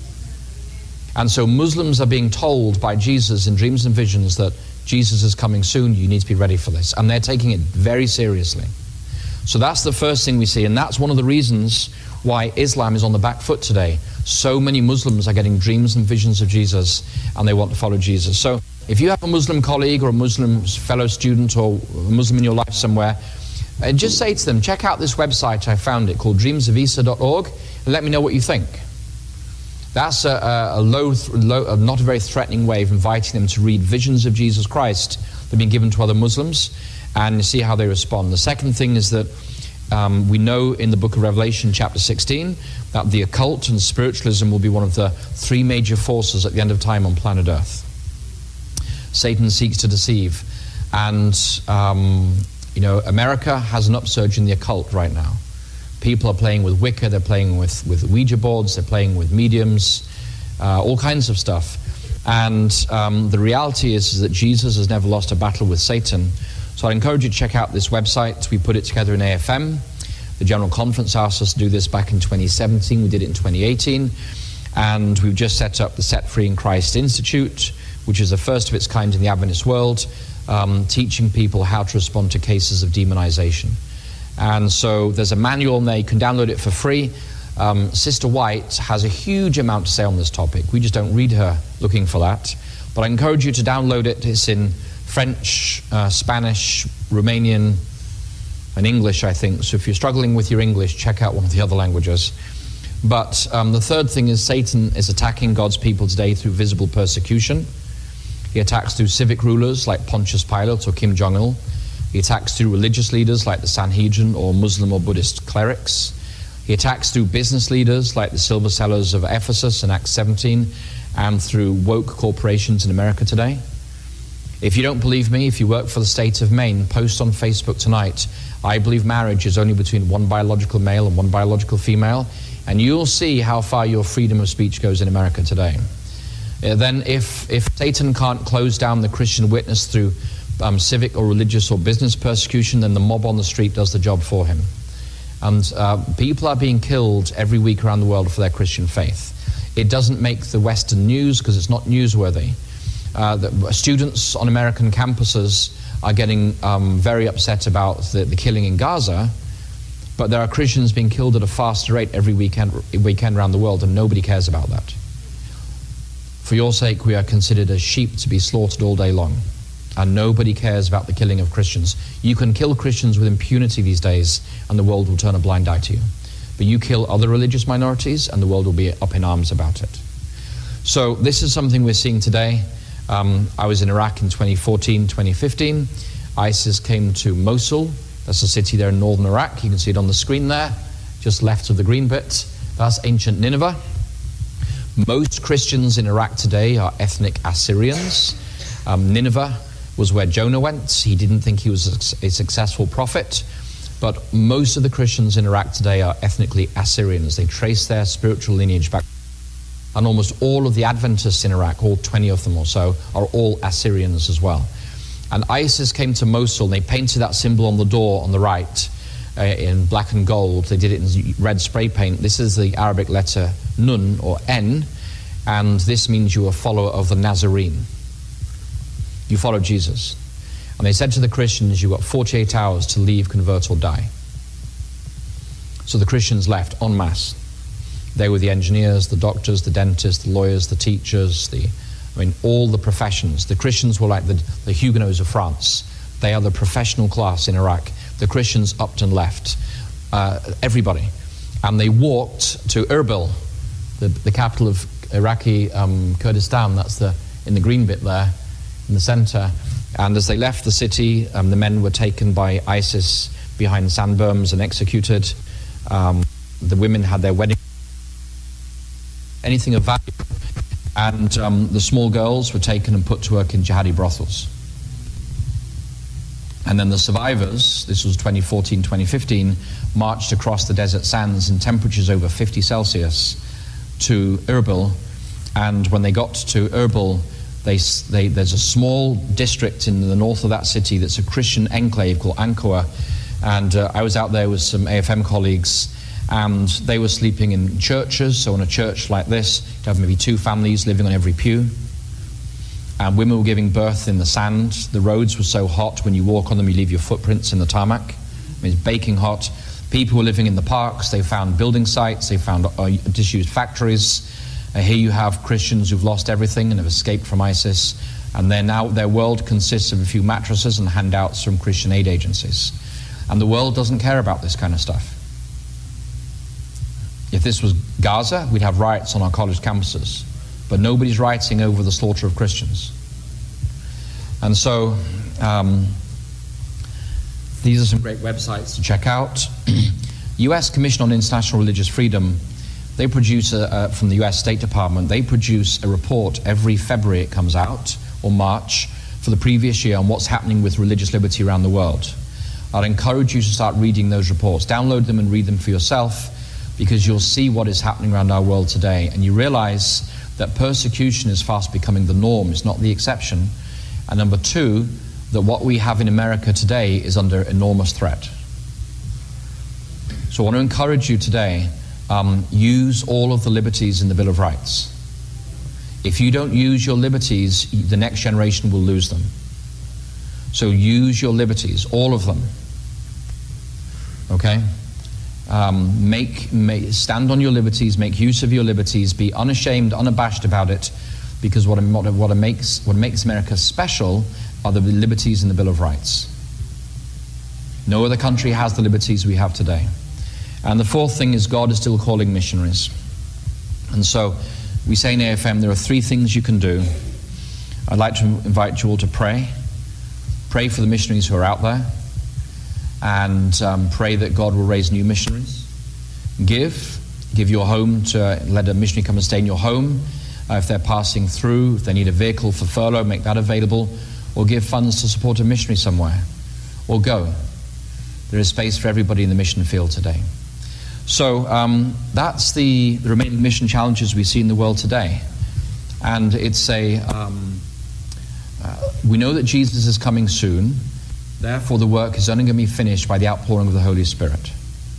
And so Muslims are being told by Jesus in dreams and visions that Jesus is coming soon, you need to be ready for this. And they're taking it very seriously. So that's the first thing we see, and that's one of the reasons why Islam is on the back foot today. So many Muslims are getting dreams and visions of Jesus, and they want to follow Jesus. So if you have a Muslim colleague or a Muslim fellow student or a Muslim in your life somewhere, uh, just say to them, check out this website, I found it, called dreams of isa dot org, and let me know what you think. That's a, a, a low, low, a not a very threatening way of inviting them to read visions of Jesus Christ that have been given to other Muslims, and see how they respond. The second thing is that um, we know in the book of Revelation, chapter sixteen, that the occult and spiritualism will be one of the three major forces at the end of time on planet Earth. Satan seeks to deceive, and um, you know, America has an upsurge in the occult right now. People are playing with Wicca, they're playing with, with Ouija boards, they're playing with mediums, uh, all kinds of stuff. And um, the reality is, is that Jesus has never lost a battle with Satan. So I encourage you to check out this website. We put it together in A F M. The General Conference asked us to do this back in twenty seventeen. We did it in twenty eighteen. And we've just set up the Set Free in Christ Institute, which is the first of its kind in the Adventist world, um, teaching people how to respond to cases of demonization. And so there's a manual in there. You can download it for free. Um, Sister White has a huge amount to say on this topic. We just don't read her looking for that. But I encourage you to download it. It's in French, uh, Spanish, Romanian, and English, I think. So if you're struggling with your English, check out one of the other languages. But um, the third thing is Satan is attacking God's people today through visible persecution. He attacks through civic rulers like Pontius Pilate or Kim Jong-il. He attacks through religious leaders like the Sanhedrin or Muslim or Buddhist clerics. He attacks through business leaders like the silver sellers of Ephesus in Acts seventeen, and through woke corporations in America today. If you don't believe me, if you work for the state of Maine, post on Facebook tonight, I believe marriage is only between one biological male and one biological female, and you'll see how far your freedom of speech goes in America today. Uh, then if, if Satan can't close down the Christian witness through um, civic or religious or business persecution, then the mob on the street does the job for him. And uh, people are being killed every week around the world for their Christian faith. It doesn't make the Western news because it's not newsworthy. Uh, the students on American campuses are getting um, very upset about the, the killing in Gaza, but there are Christians being killed at a faster rate every weekend, weekend around the world, and nobody cares about that. For your sake, we are considered as sheep to be slaughtered all day long, and nobody cares about the killing of Christians. You can kill Christians with impunity these days, and the world will turn a blind eye to you. But you kill other religious minorities, and the world will be up in arms about it. So this is something we're seeing today. Um, I was in Iraq in twenty fourteen, twenty fifteen. ISIS came to Mosul. That's a city there in northern Iraq. You can see it on the screen there, just left of the green bit. That's ancient Nineveh. Most Christians in Iraq today are ethnic Assyrians. Um, Nineveh was where Jonah went. He didn't think he was a, a successful prophet. But most of the Christians in Iraq today are ethnically Assyrians. They trace their spiritual lineage back. And almost all of the Adventists in Iraq, all twenty of them or so, are all Assyrians as well. And ISIS came to Mosul, and they painted that symbol on the door on the right uh, in black and gold. They did it in red spray paint. This is the Arabic letter Nun, or N, and this means you are a follower of the Nazarene. You follow Jesus. And they said to the Christians, you've got forty-eight hours to leave, convert, or die. So the Christians left en masse. They were the engineers, the doctors, the dentists, the lawyers, the teachers, the, I mean, all the professions. The Christians were like the, the Huguenots of France. They are the professional class in Iraq. The Christians upped and left. Uh, everybody. And they walked to Erbil, the, the capital of Iraqi um, Kurdistan. That's the in the green bit there, in the center. And as they left the city, um, the men were taken by ISIS behind sandberms and executed. Um, the women had their wedding, anything of value. And um, the small girls were taken and put to work in jihadi brothels. And then the survivors, this was twenty fourteen, twenty fifteen, marched across the desert sands in temperatures over fifty Celsius to Erbil. And when they got to Erbil, they, they, there's a small district in the north of that city that's a Christian enclave called Ankoa. And uh, I was out there with some A F M colleagues, and they were sleeping in churches. So in a church like this, you'd have maybe two families living on every pew. And women were giving birth in the sand. The roads were so hot, when you walk on them, you leave your footprints in the tarmac. I mean, it's baking hot. People were living in the parks. They found building sites. They found uh, disused factories. Uh, here you have Christians who've lost everything and have escaped from ISIS. And they're now, their world consists of a few mattresses and handouts from Christian aid agencies. And the world doesn't care about this kind of stuff. If this was Gaza, we'd have riots on our college campuses. But nobody's rioting over the slaughter of Christians. And so, um, these are some great websites to check out. U S Commission on International Religious Freedom, they produce, a, uh, from the U S State Department, they produce a report every February, it comes out, or March, for the previous year on what's happening with religious liberty around the world. I'd encourage you to start reading those reports. Download them and read them for yourself, because you'll see what is happening around our world today, and you realize that persecution is fast becoming the norm, it's not the exception. And number two, that what we have in America today is under enormous threat. So I want to encourage you today, um, use all of the liberties in the Bill of Rights. If you don't use your liberties, the next generation will lose them. So use your liberties, all of them. Okay? Um, make, make, stand on your liberties, make use of your liberties, be unashamed, unabashed about it, because what, what, what, makes, what makes America special are the liberties in the Bill of Rights. No other country has the liberties we have today. And the fourth thing is God is still calling missionaries. And so we say in A F M there are three things you can do. I'd like to invite you all to pray. Pray for the missionaries who are out there. And um, pray that God will raise new missionaries. Give. Give your home to let a missionary come and stay in your home. Uh, if they're passing through, if they need a vehicle for furlough, make that available. Or give funds to support a missionary somewhere. Or go. There is space for everybody in the mission field today. So um, that's the, the remaining mission challenges we see in the world today. And it's a, um, uh, we know that Jesus is coming soon. Therefore, the work is only going to be finished by the outpouring of the Holy Spirit.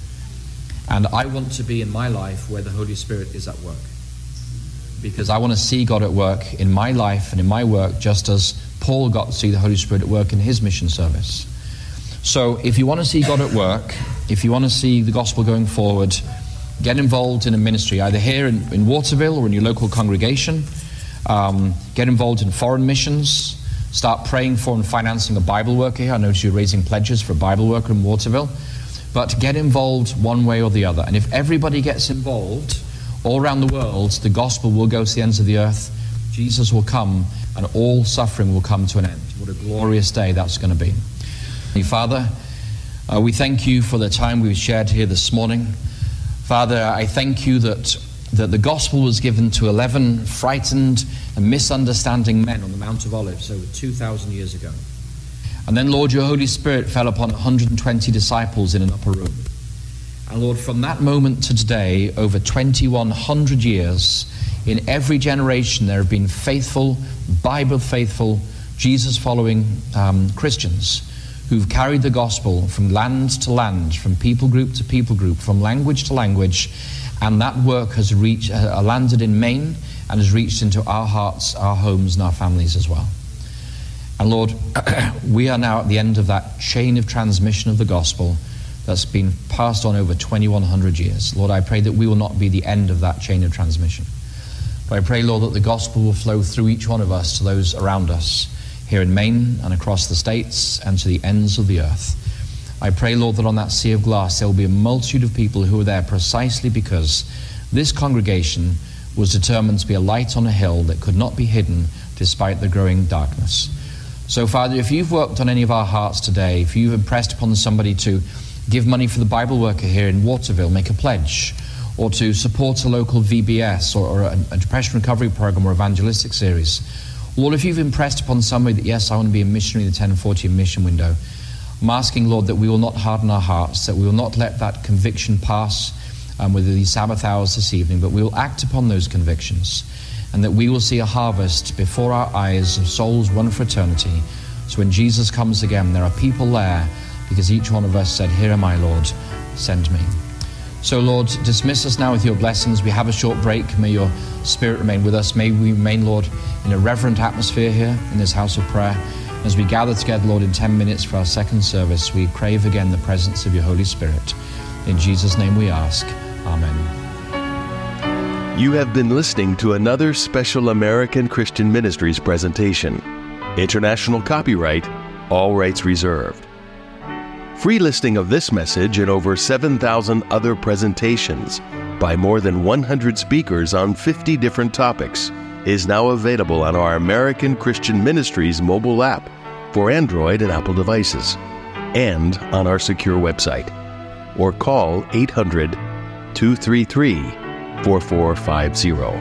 And I want to be in my life where the Holy Spirit is at work. Because I want to see God at work in my life and in my work, just as Paul got to see the Holy Spirit at work in his mission service. So if you want to see God at work, if you want to see the gospel going forward, get involved in a ministry, either here in, in Waterville or in your local congregation. Um, get involved in foreign missions. Start praying for and financing a Bible worker here. I notice you're raising pledges for a Bible worker in Waterville. But get involved one way or the other. And if everybody gets involved all around the world, the gospel will go to the ends of the earth. Jesus will come and all suffering will come to an end. What a glorious day that's going to be. Father, uh, we thank you for the time we've shared here this morning. Father, I thank you that that the gospel was given to eleven frightened and misunderstanding men on the Mount of Olives over two thousand years ago. And then, Lord, your Holy Spirit fell upon one hundred twenty disciples in an upper room. And Lord, from that moment to today, over twenty-one hundred years, in every generation there have been faithful, Bible-faithful, Jesus-following um, Christians who've carried the gospel from land to land, from people group to people group, from language to language. And that work has reached, uh, landed in Maine and has reached into our hearts, our homes, and our families as well. And Lord, we are now at the end of that chain of transmission of the gospel. that's been passed on over twenty-one hundred years. Lord, I pray that we will not be the end of that chain of transmission. But I pray, Lord, that the gospel will flow through each one of us to those around us, here in Maine and across the states and to the ends of the earth. I pray, Lord, that on that sea of glass there will be a multitude of people who are there precisely because this congregation was determined to be a light on a hill that could not be hidden despite the growing darkness. So, Father, if you've worked on any of our hearts today, if you've impressed upon somebody to give money for the Bible worker here in Waterville, make a pledge, or to support a local V B S or, or a, a depression recovery program or evangelistic series, Lord, if you've impressed upon somebody that, yes, I want to be a missionary in the ten forty mission window, I'm asking, Lord, that we will not harden our hearts, that we will not let that conviction pass um, with these Sabbath hours this evening, but we will act upon those convictions, and that we will see a harvest before our eyes of souls won for eternity. So when Jesus comes again, there are people there because each one of us said, "Here am I, Lord, send me." So, Lord, dismiss us now with your blessings. We have a short break. May your Spirit remain with us. May we remain, Lord, in a reverent atmosphere here in this house of prayer. As we gather together, Lord, in ten minutes for our second service, we crave again the presence of your Holy Spirit. In Jesus' name we ask. Amen. You have been listening to another special American Christian Ministries presentation. International copyright, all rights reserved. Free listing of this message and over seven thousand other presentations by more than one hundred speakers on fifty different topics is now available on our American Christian Ministries mobile app for Android and Apple devices and on our secure website. Or call eight hundred, two three three, four four five zero.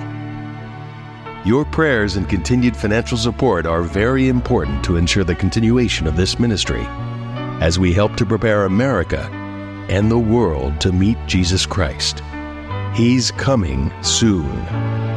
Your prayers and continued financial support are very important to ensure the continuation of this ministry as we help to prepare America and the world to meet Jesus Christ. He's coming soon.